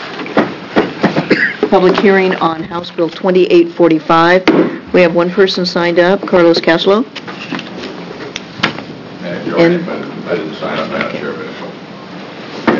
[SPEAKER 1] public hearing on House Bill twenty-eight forty-five. We have one person signed up, Carlos Caslow.
[SPEAKER 7] Manager,
[SPEAKER 1] And-
[SPEAKER 7] I didn't sign up, Madam Chair, but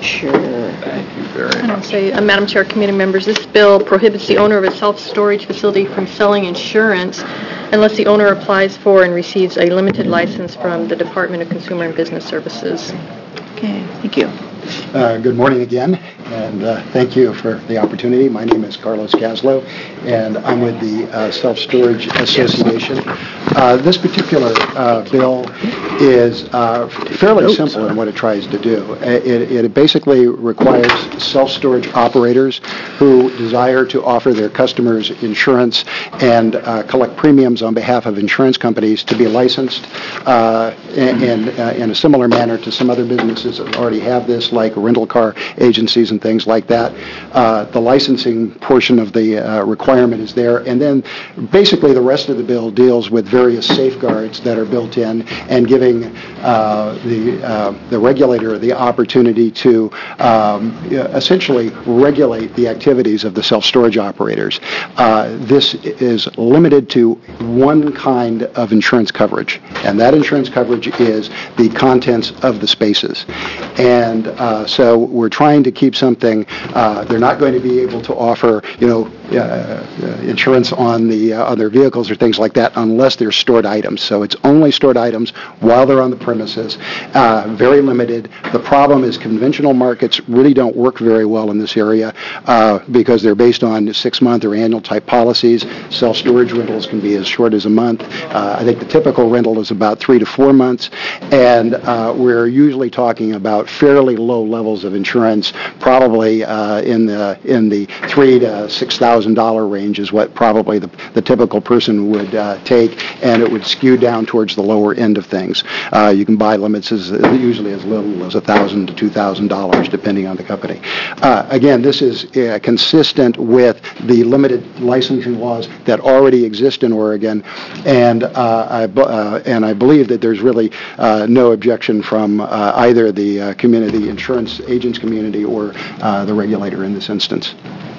[SPEAKER 1] Sure.
[SPEAKER 7] Thank you very
[SPEAKER 2] I don't
[SPEAKER 7] much.
[SPEAKER 2] say, uh, Madam Chair, committee members, this bill prohibits the owner of a self-storage facility from selling insurance unless the owner applies for and receives a limited license from the Department of Consumer and Business Services.
[SPEAKER 1] Okay, thank you.
[SPEAKER 8] Uh, Good morning again, and uh, thank you for the opportunity. My name is Carlos Caslow, and I'm with the uh, Self-Storage Association. Uh, This particular uh, bill is uh, fairly simple in what it tries to do. It it basically requires self-storage operators who desire to offer their customers insurance and uh, collect premiums on behalf of insurance companies to be licensed uh, in in, uh, in a similar manner to some other businesses that already have this, like rental car agencies and things like that. Uh, the licensing portion of the uh, requirement is there, and then basically the rest of the bill deals with various safeguards that are built in and giving uh, the uh, the regulator the opportunity to um, essentially regulate the activities of the self-storage operators. Uh, this is limited to one kind of insurance coverage, and that insurance coverage is the contents of the spaces. And uh, so we're trying to keep something, uh, they're not going to be able to offer, you know, uh, uh, insurance on the uh, on their vehicles or things like that unless they're stored items. So it's only stored items while they're on the premises, uh, very limited. The problem is conventional markets really don't work very well in this area uh, because they're based on six-month or annual type policies. Self-storage rentals can be as short as a month. Uh, I think the typical rental is about three to four months, and uh, we're usually talking about fairly low levels of insurance, probably uh, in the in the three to six thousand dollar range is what probably the, the typical person would uh, take, and it would skew down towards the lower end of things. Uh, you can buy limits as usually as little as a thousand to two thousand dollars, depending on the company. Uh, again, this is uh, consistent with the limited licensing laws that already exist in Oregon, and uh, I uh, and I believe that there's really uh, no objection from uh, either the uh, community insurance agents community or uh, the regulator in this instance.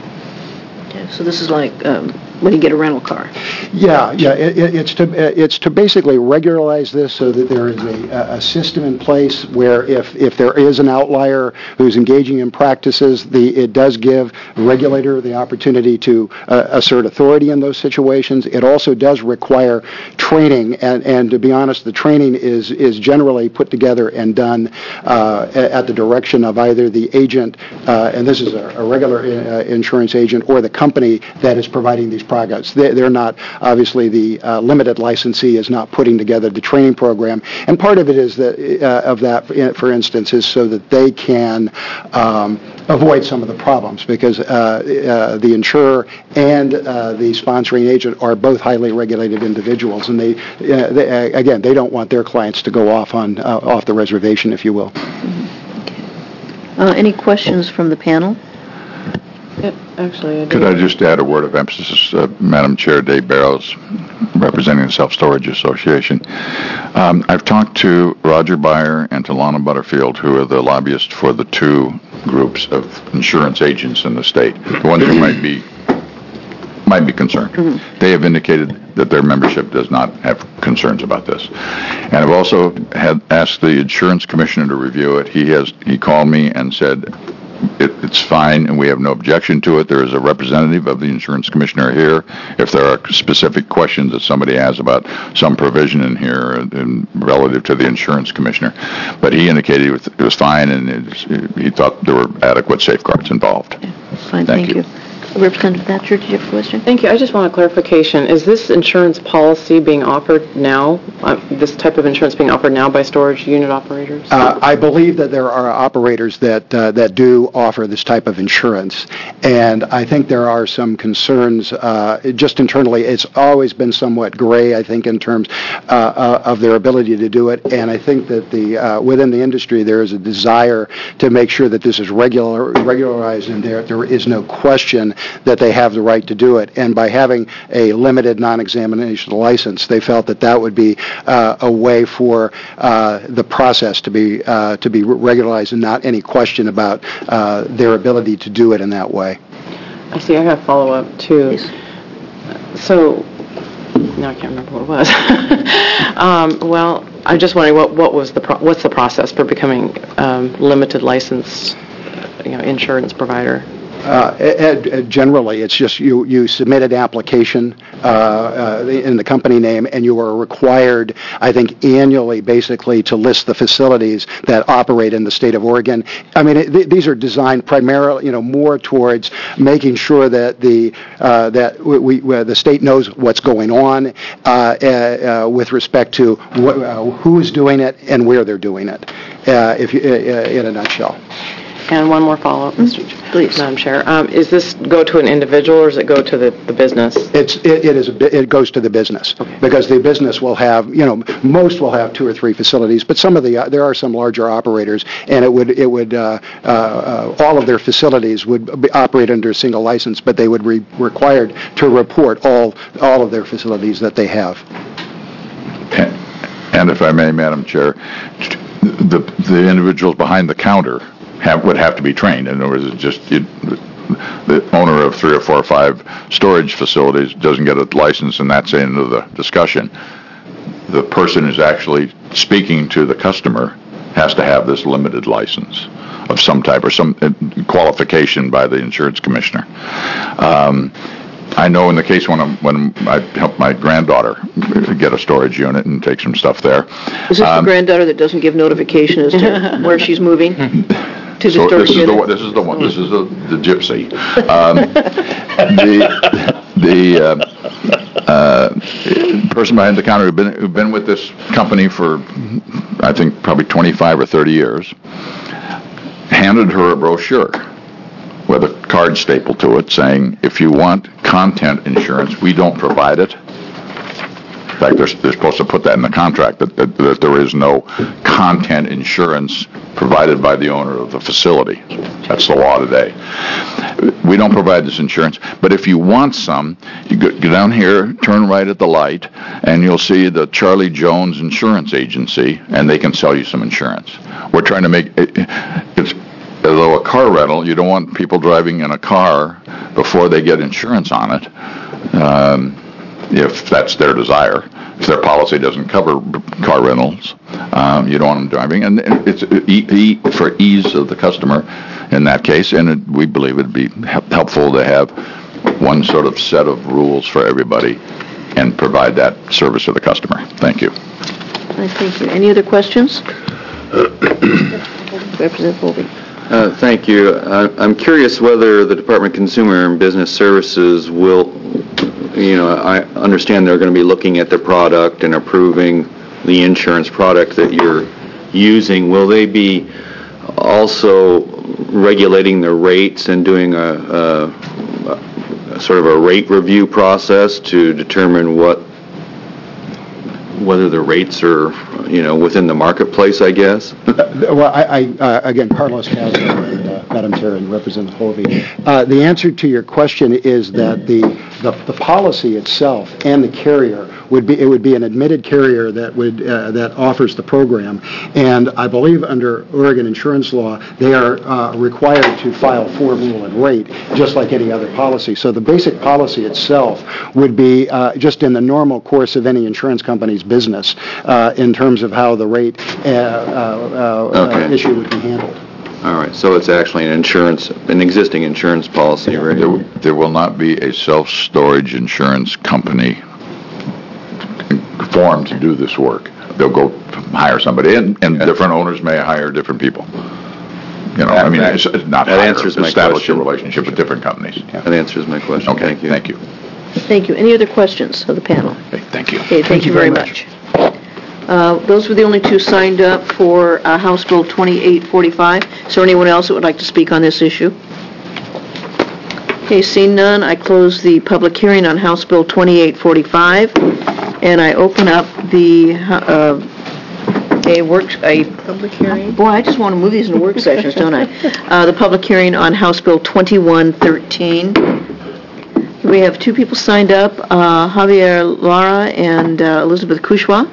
[SPEAKER 1] Okay, so this is like um, when you get a rental car.
[SPEAKER 8] Yeah, yeah. It, it, it's to it's to basically regularize this so that there is a, a system in place where if, if there is an outlier who's engaging in practices, the it does give the regulator the opportunity to uh, assert authority in those situations. It also does require training, and, and to be honest, the training is is generally put together and done uh, at the direction of either the agent, uh, and this is a, a regular uh, insurance agent, or the company that is providing these products. They, they're not, obviously, the uh, limited licensee is not putting together the training program, and part of it is that uh, of that, for instance, is so that they can um, avoid some of the problems, because uh, uh, the insurer and uh, the sponsoring agent are both highly regulated individuals, and they, uh, they uh, again, they don't want their clients to go off on uh, off the reservation, if you will.
[SPEAKER 1] Mm-hmm. Okay. Uh, any questions from the panel?
[SPEAKER 9] Yep, actually, I do.
[SPEAKER 7] Could I just add a word of emphasis, uh, Madam Chair? Dave Barrows, representing the Self-Storage Association. Um, I've talked to Roger Beyer and to Lana Butterfield, who are the lobbyists for the two groups of insurance agents in the state, the ones who might be might be concerned. Mm-hmm. They have indicated that their membership does not have concerns about this. And I've also had asked the insurance commissioner to review it. He has he called me and said, It, it's fine, and we have no objection to it. There is a representative of the insurance commissioner here. If there are specific questions that somebody has about some provision in here in, relative to the insurance commissioner, but he indicated it was, it was fine, and it, he thought there were adequate safeguards involved.
[SPEAKER 1] Okay. Fine, thank,
[SPEAKER 7] thank you.
[SPEAKER 1] you. Representative Thatcher, did you have a question?
[SPEAKER 9] Thank you. I just want a clarification. Is this insurance policy being offered now, uh, this type of insurance being offered now by storage unit operators?
[SPEAKER 8] Uh, I believe that there are operators that uh, that do offer this type of insurance, and I think there are some concerns uh, just internally. It's always been somewhat gray, I think, in terms uh, uh, of their ability to do it, and I think that the uh, within the industry there is a desire to make sure that this is regular, regularized, and there there is no question that they have the right to do it. And by having a limited non-examination license, they felt that that would be uh, a way for uh, the process to be uh, to be regularized, and not any question about uh, their ability to do it in that way.
[SPEAKER 9] I see. I have follow-up too. So now I can't remember what it was. um, well, I'm just wondering what what was the pro- what's the process for becoming um, limited licensed? you know, insurance provider?
[SPEAKER 8] Uh, Ed, Ed, generally, it's just you, you submit an application uh, uh, in the company name, and you are required, I think, annually, basically, to list the facilities that operate in the state of Oregon. I mean, it, th- these are designed primarily, you know, more towards making sure that the uh, that we, we the state knows what's going on uh, uh, uh, with respect to wh- uh, who's doing it and where they're doing it. Uh, if you, uh, in a nutshell.
[SPEAKER 9] And one more follow-up, Mister
[SPEAKER 8] Mm-hmm.
[SPEAKER 9] Please. Madam Chair. Um, is this go to an individual or does it go to the, the business?
[SPEAKER 8] It's, it, it is, a, bi- it goes to the business.
[SPEAKER 9] Okay.
[SPEAKER 8] Because the business will have, you know, most will have two or three facilities, but some of the, uh, there are some larger operators, and it would, it would, uh, uh, uh, all of their facilities would be, operate under a single license, but they would be required to report all, all of their facilities that they have.
[SPEAKER 7] And, and if I may, Madam Chair, the, the individuals behind the counter have, would have to be trained. In other words, it's just you, the owner of three or four or five storage facilities doesn't get a license, and that's the end of the discussion. The person who's actually speaking to the customer has to have this limited license of some type or some qualification by the insurance commissioner. Um, I know in the case when, I'm, when I helped my granddaughter get a storage unit and take some stuff there.
[SPEAKER 1] Is this
[SPEAKER 7] um,
[SPEAKER 1] the granddaughter that doesn't give notification as to where she's moving? To the
[SPEAKER 7] so
[SPEAKER 1] storage
[SPEAKER 7] this is
[SPEAKER 1] unit?
[SPEAKER 7] the one. This is the one. This is the, the gypsy. Um, the the uh, uh, person behind the counter who'd been who'd been with this company for I think probably twenty-five or thirty years handed her a brochure with a card stapled to it saying, if you want content insurance, we don't provide it. In fact, they're, they're supposed to put that in the contract, that, that, that there is no content insurance provided by the owner of the facility. That's the law today. We don't provide this insurance, but if you want some, you go, go down here, turn right at the light, and you'll see the Charlie Jones Insurance Agency, and they can sell you some insurance. We're trying to make it, it's as though a car rental, you don't want people driving in a car before they get insurance on it. Um, if that's their desire. If their policy doesn't cover car rentals, um, you don't want them driving. And it's e- e- for ease of the customer in that case, and it, we believe it would be helpful to have one sort of set of rules for everybody and provide that service to the customer. Thank you.
[SPEAKER 1] Thank you. Any other questions? Representative Volpe.
[SPEAKER 15] Uh, thank you. Uh, I'm curious whether the Department of Consumer and Business Services will, you know, I understand they're going to be looking at the product and approving the insurance product that you're using. Will they be also regulating the rates and doing a, a, a sort of a rate review process to determine what, whether the rates are, you know, within the marketplace, I guess?
[SPEAKER 8] Well, I, I uh, again, Carlos Castro, and, uh, Madam Chair, and Representative Hovey. Uh, the answer to your question is that the, the the policy itself and the carrier would be, it would be an admitted carrier that would uh, that offers the program, and I believe under Oregon insurance law they are uh, required to file form, rule, and rate just like any other policy. So the basic policy itself would be uh, just in the normal course of any insurance company's business uh, in terms of how the rate uh, uh, uh,
[SPEAKER 15] Okay.
[SPEAKER 8] issue would be handled.
[SPEAKER 15] All right, so it's actually an insurance, an existing insurance policy, right?
[SPEAKER 7] There, there will not be a self-storage insurance company formed to do this work. They'll go hire somebody, and, and different owners may hire different people. You know, I mean, it's it's not
[SPEAKER 15] That
[SPEAKER 7] hire,
[SPEAKER 15] answers my
[SPEAKER 7] establish a
[SPEAKER 15] question.
[SPEAKER 7] relationship with different companies.
[SPEAKER 15] That answers my question.
[SPEAKER 7] Okay,
[SPEAKER 15] Thank you.
[SPEAKER 7] thank you.
[SPEAKER 1] Thank you. Any other questions of the panel?
[SPEAKER 7] Okay, thank you.
[SPEAKER 1] Okay, thank you very much. Uh, Those were the only two signed up for uh, House Bill twenty-eight forty-five. Is there anyone else that would like to speak on this issue? Okay, seeing none, I close the public hearing on House Bill twenty-eight forty-five, and I open up the, uh, a work, a... Public hearing? Boy, I just want to move these into work sessions, don't I? Uh, The public hearing on House Bill twenty-one thirteen. We have two people signed up, uh, Javier Lara and uh, Elizabeth Kushwa.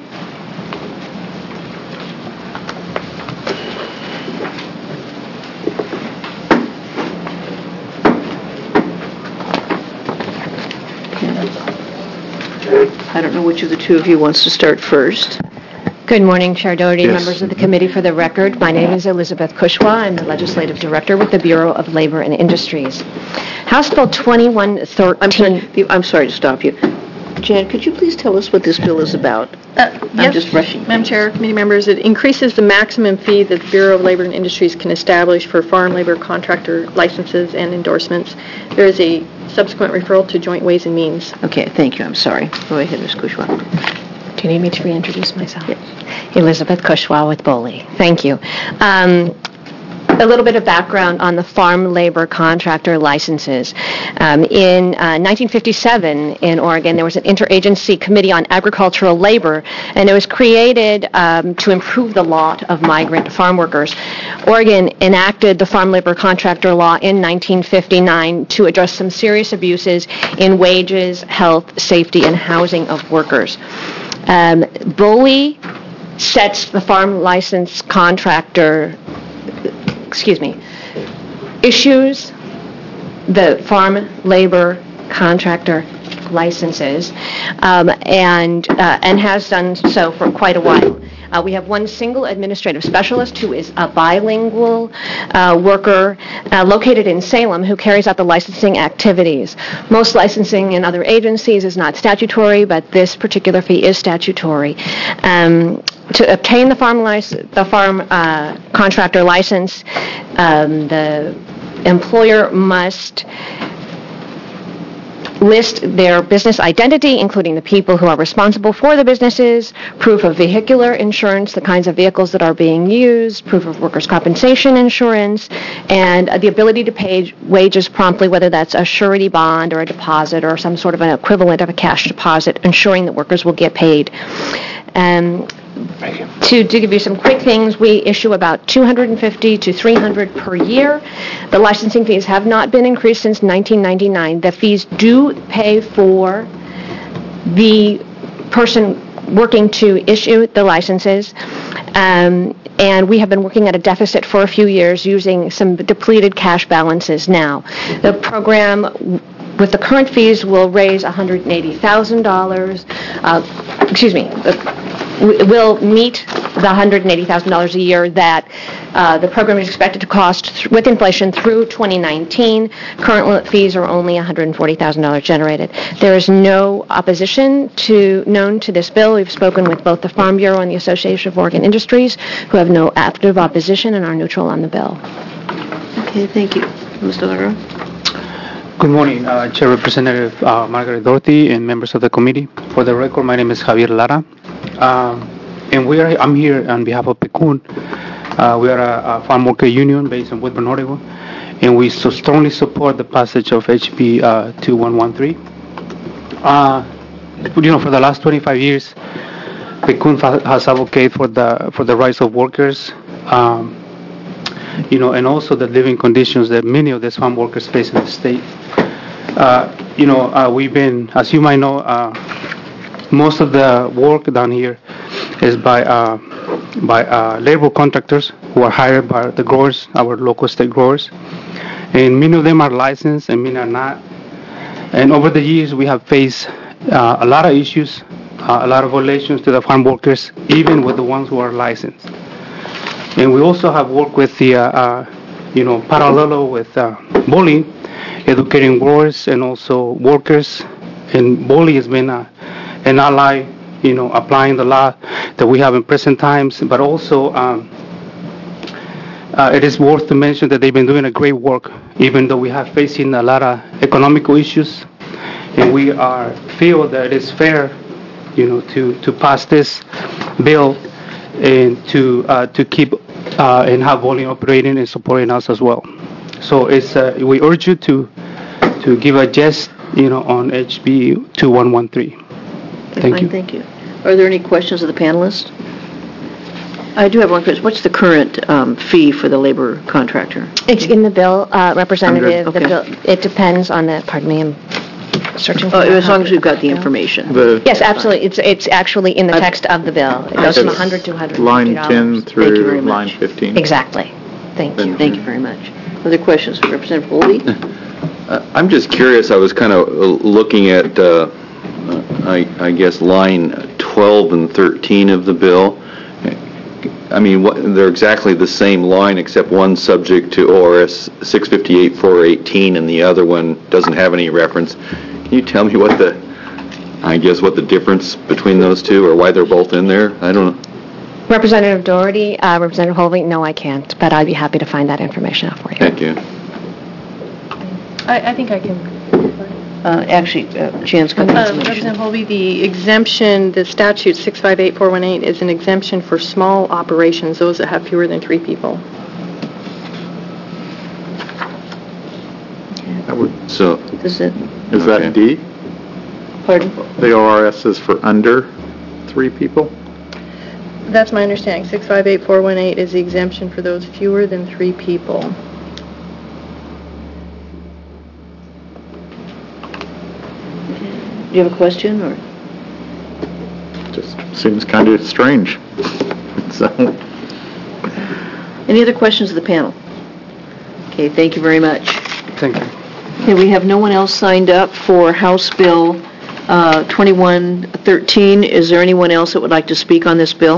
[SPEAKER 1] I don't know which of the two of you wants to start first.
[SPEAKER 16] Good morning, Chair Doherty,
[SPEAKER 10] Yes.
[SPEAKER 16] members of the committee. For the record, my name is Elizabeth Kushwa. I'm the Legislative Director with the Bureau of Labor and Industries. House Bill twenty-one thirteen...
[SPEAKER 1] I'm sorry, I'm sorry to stop you. Jan, could you please tell us what this bill is about?
[SPEAKER 2] Uh,
[SPEAKER 1] I'm
[SPEAKER 2] yes,
[SPEAKER 1] just rushing.
[SPEAKER 2] Madam Chair, committee members, it increases the maximum fee that the Bureau of Labor and Industries can establish for farm labor contractor licenses and endorsements. There is a subsequent referral to Joint Ways and Means.
[SPEAKER 1] Okay, thank you. I'm sorry. Go ahead, Miz Kushwa.
[SPEAKER 16] Do you need me to reintroduce myself? Yes. Elizabeth Kushwa with BOLI. Thank you. Um, A little bit of background on the farm labor contractor licenses. Um, in uh, nineteen fifty-seven in Oregon, there was an interagency committee on agricultural labor, and it was created um, to improve the lot of migrant farm workers. Oregon enacted the farm labor contractor law in nineteen fifty-nine to address some serious abuses in wages, health, safety, and housing of workers. Um, BOLI sets the farm license contractor excuse me, issues the farm labor contractor licenses um, and uh, and has done so for quite a while. Uh, we have one single administrative specialist who is a bilingual uh, worker uh, located in Salem who carries out the licensing activities. Most licensing in other agencies is not statutory, but this particular fee is statutory. Um, to obtain the farm license, the farm uh, contractor license, um, the employer must list their business identity, including the people who are responsible for the businesses, proof of vehicular insurance, the kinds of vehicles that are being used, proof of workers' compensation insurance, and uh, the ability to pay wages promptly, whether that's a surety bond or a deposit or some sort of an equivalent of a cash deposit, ensuring that workers will get paid. Um, To, to give you some quick things, we issue about two hundred fifty to three hundred per year. The licensing fees have not been increased since nineteen ninety-nine. The fees do pay for the person working to issue the licenses, um, and we have been working at a deficit for a few years using some depleted cash balances now. The program with the current fees will raise one hundred eighty thousand dollars. Uh, excuse me. The, will meet the one hundred eighty thousand dollars a year that uh, the program is expected to cost th- with inflation through twenty nineteen. Current fees are only one hundred forty thousand dollars generated. There is no opposition to known to this bill. We've spoken with both the Farm Bureau and the Association of Oregon Industries, who have no active opposition and are neutral on the bill.
[SPEAKER 1] Okay, thank you. Mister Lara?
[SPEAKER 17] Good morning, uh, Chair Representative uh, Margaret Dorothy and members of the committee. For the record, my name is Javier Lara, um, and we are. I'm here on behalf of PECUN. Uh, we are a, a farm worker union based in Woodburn, Oregon, and we so strongly support the passage of H B uh, two one one three. Uh, you know, for the last twenty-five years, PECUN has advocated for the for the rights of workers. Um, you know, and also the living conditions that many of these farm workers face in the state. Uh, you know, uh, we've been, as you might know, uh, most of the work down here is by uh, by uh, labor contractors who are hired by the growers, our local state growers, and many of them are licensed and many are not. And over the years, we have faced uh, a lot of issues, uh, a lot of violations to the farm workers, even with the ones who are licensed. And we also have worked with the, uh, uh, you know, parallel with uh, BOLI, educating growers and also workers. And BOLI has been uh, an ally, you know, applying the law that we have in present times. But also, um, uh, it is worth to mention that they've been doing a great work, even though we have facing a lot of economical issues. And we are feel that it is fair, you know, to, to pass this bill and to uh, to keep uh, and have BOLI operating and supporting us as well. So it's uh, we urge you to to give a yes, you know, on H B two one one three. Thank you.
[SPEAKER 1] Thank you. Are there any questions of the panelists? I do have one question. What's the current um, fee for the labor contractor?
[SPEAKER 16] It's in the bill, uh, Representative.
[SPEAKER 1] Okay.
[SPEAKER 16] The bill, it depends on the. Pardon me, I'm searching. For
[SPEAKER 1] Oh,
[SPEAKER 16] the
[SPEAKER 1] as long
[SPEAKER 16] copy.
[SPEAKER 1] as we've got the information.
[SPEAKER 10] The
[SPEAKER 16] Yes, absolutely. It's it's actually in the text of the bill. It goes from one hundred to one hundred fifty
[SPEAKER 10] line
[SPEAKER 16] dollars.
[SPEAKER 10] ten
[SPEAKER 1] Thank you very
[SPEAKER 10] through line
[SPEAKER 1] much.
[SPEAKER 10] fifteen.
[SPEAKER 16] Exactly. Thank you.
[SPEAKER 1] Thank you very much. Other questions for Representative Boldy?
[SPEAKER 15] Uh, I'm just curious, I was kind of looking at, uh, I I guess, line twelve and thirteen of the bill, I mean, what, they're exactly the same line, except one subject to O R S six fifty-eight four eighteen, and the other one doesn't have any reference. Can you tell me what the, I guess, what the difference between those two, or why they're both in there? I don't know.
[SPEAKER 16] Representative Doherty, uh, Representative Holving, no, I can't, but I'd be happy to find that information out for you.
[SPEAKER 15] Thank you.
[SPEAKER 2] I, I think I can.
[SPEAKER 1] Uh, Actually, uh, Jan's got the
[SPEAKER 2] Uh,
[SPEAKER 1] information.
[SPEAKER 2] Representative Holby, the exemption, the statute six five eight four one eight is an exemption for small operations, those that have fewer than three people.
[SPEAKER 15] So,
[SPEAKER 1] Is it,
[SPEAKER 10] Is that D?
[SPEAKER 1] pardon?
[SPEAKER 10] The O R S is for under three people?
[SPEAKER 2] That's my understanding. six five eight four one eight is the exemption for those fewer than three people.
[SPEAKER 1] Do you have a question, or?
[SPEAKER 10] Just seems kind of strange. So,
[SPEAKER 1] Any other questions of the panel? Okay, thank you very much.
[SPEAKER 17] Thank you.
[SPEAKER 1] Okay, we have no one else signed up for House Bill uh, twenty-one thirteen. Is there anyone else that would like to speak on this bill?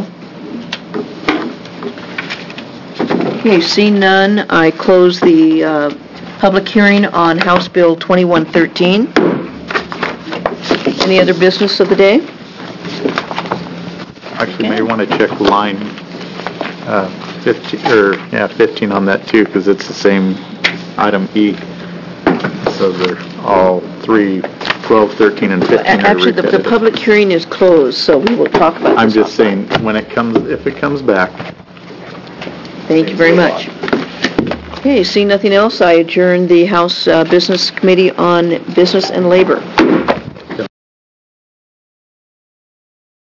[SPEAKER 1] Okay, seeing none, I close the uh, public hearing on House Bill twenty-one thirteen. Any other business of the day?
[SPEAKER 10] actually, may want to check line uh, fifteen, or, yeah, fifteen on that too, because it's the same item E. So they're all three, twelve, thirteen, and fifteen are
[SPEAKER 1] Actually, the, the
[SPEAKER 10] repetitive.
[SPEAKER 1] public hearing is closed, so we will talk about this.
[SPEAKER 10] I'm just saying, when it comes, if it comes back.
[SPEAKER 1] Thank you very much. Okay, seeing nothing else, I adjourn the House uh, Business Committee on Business and Labor.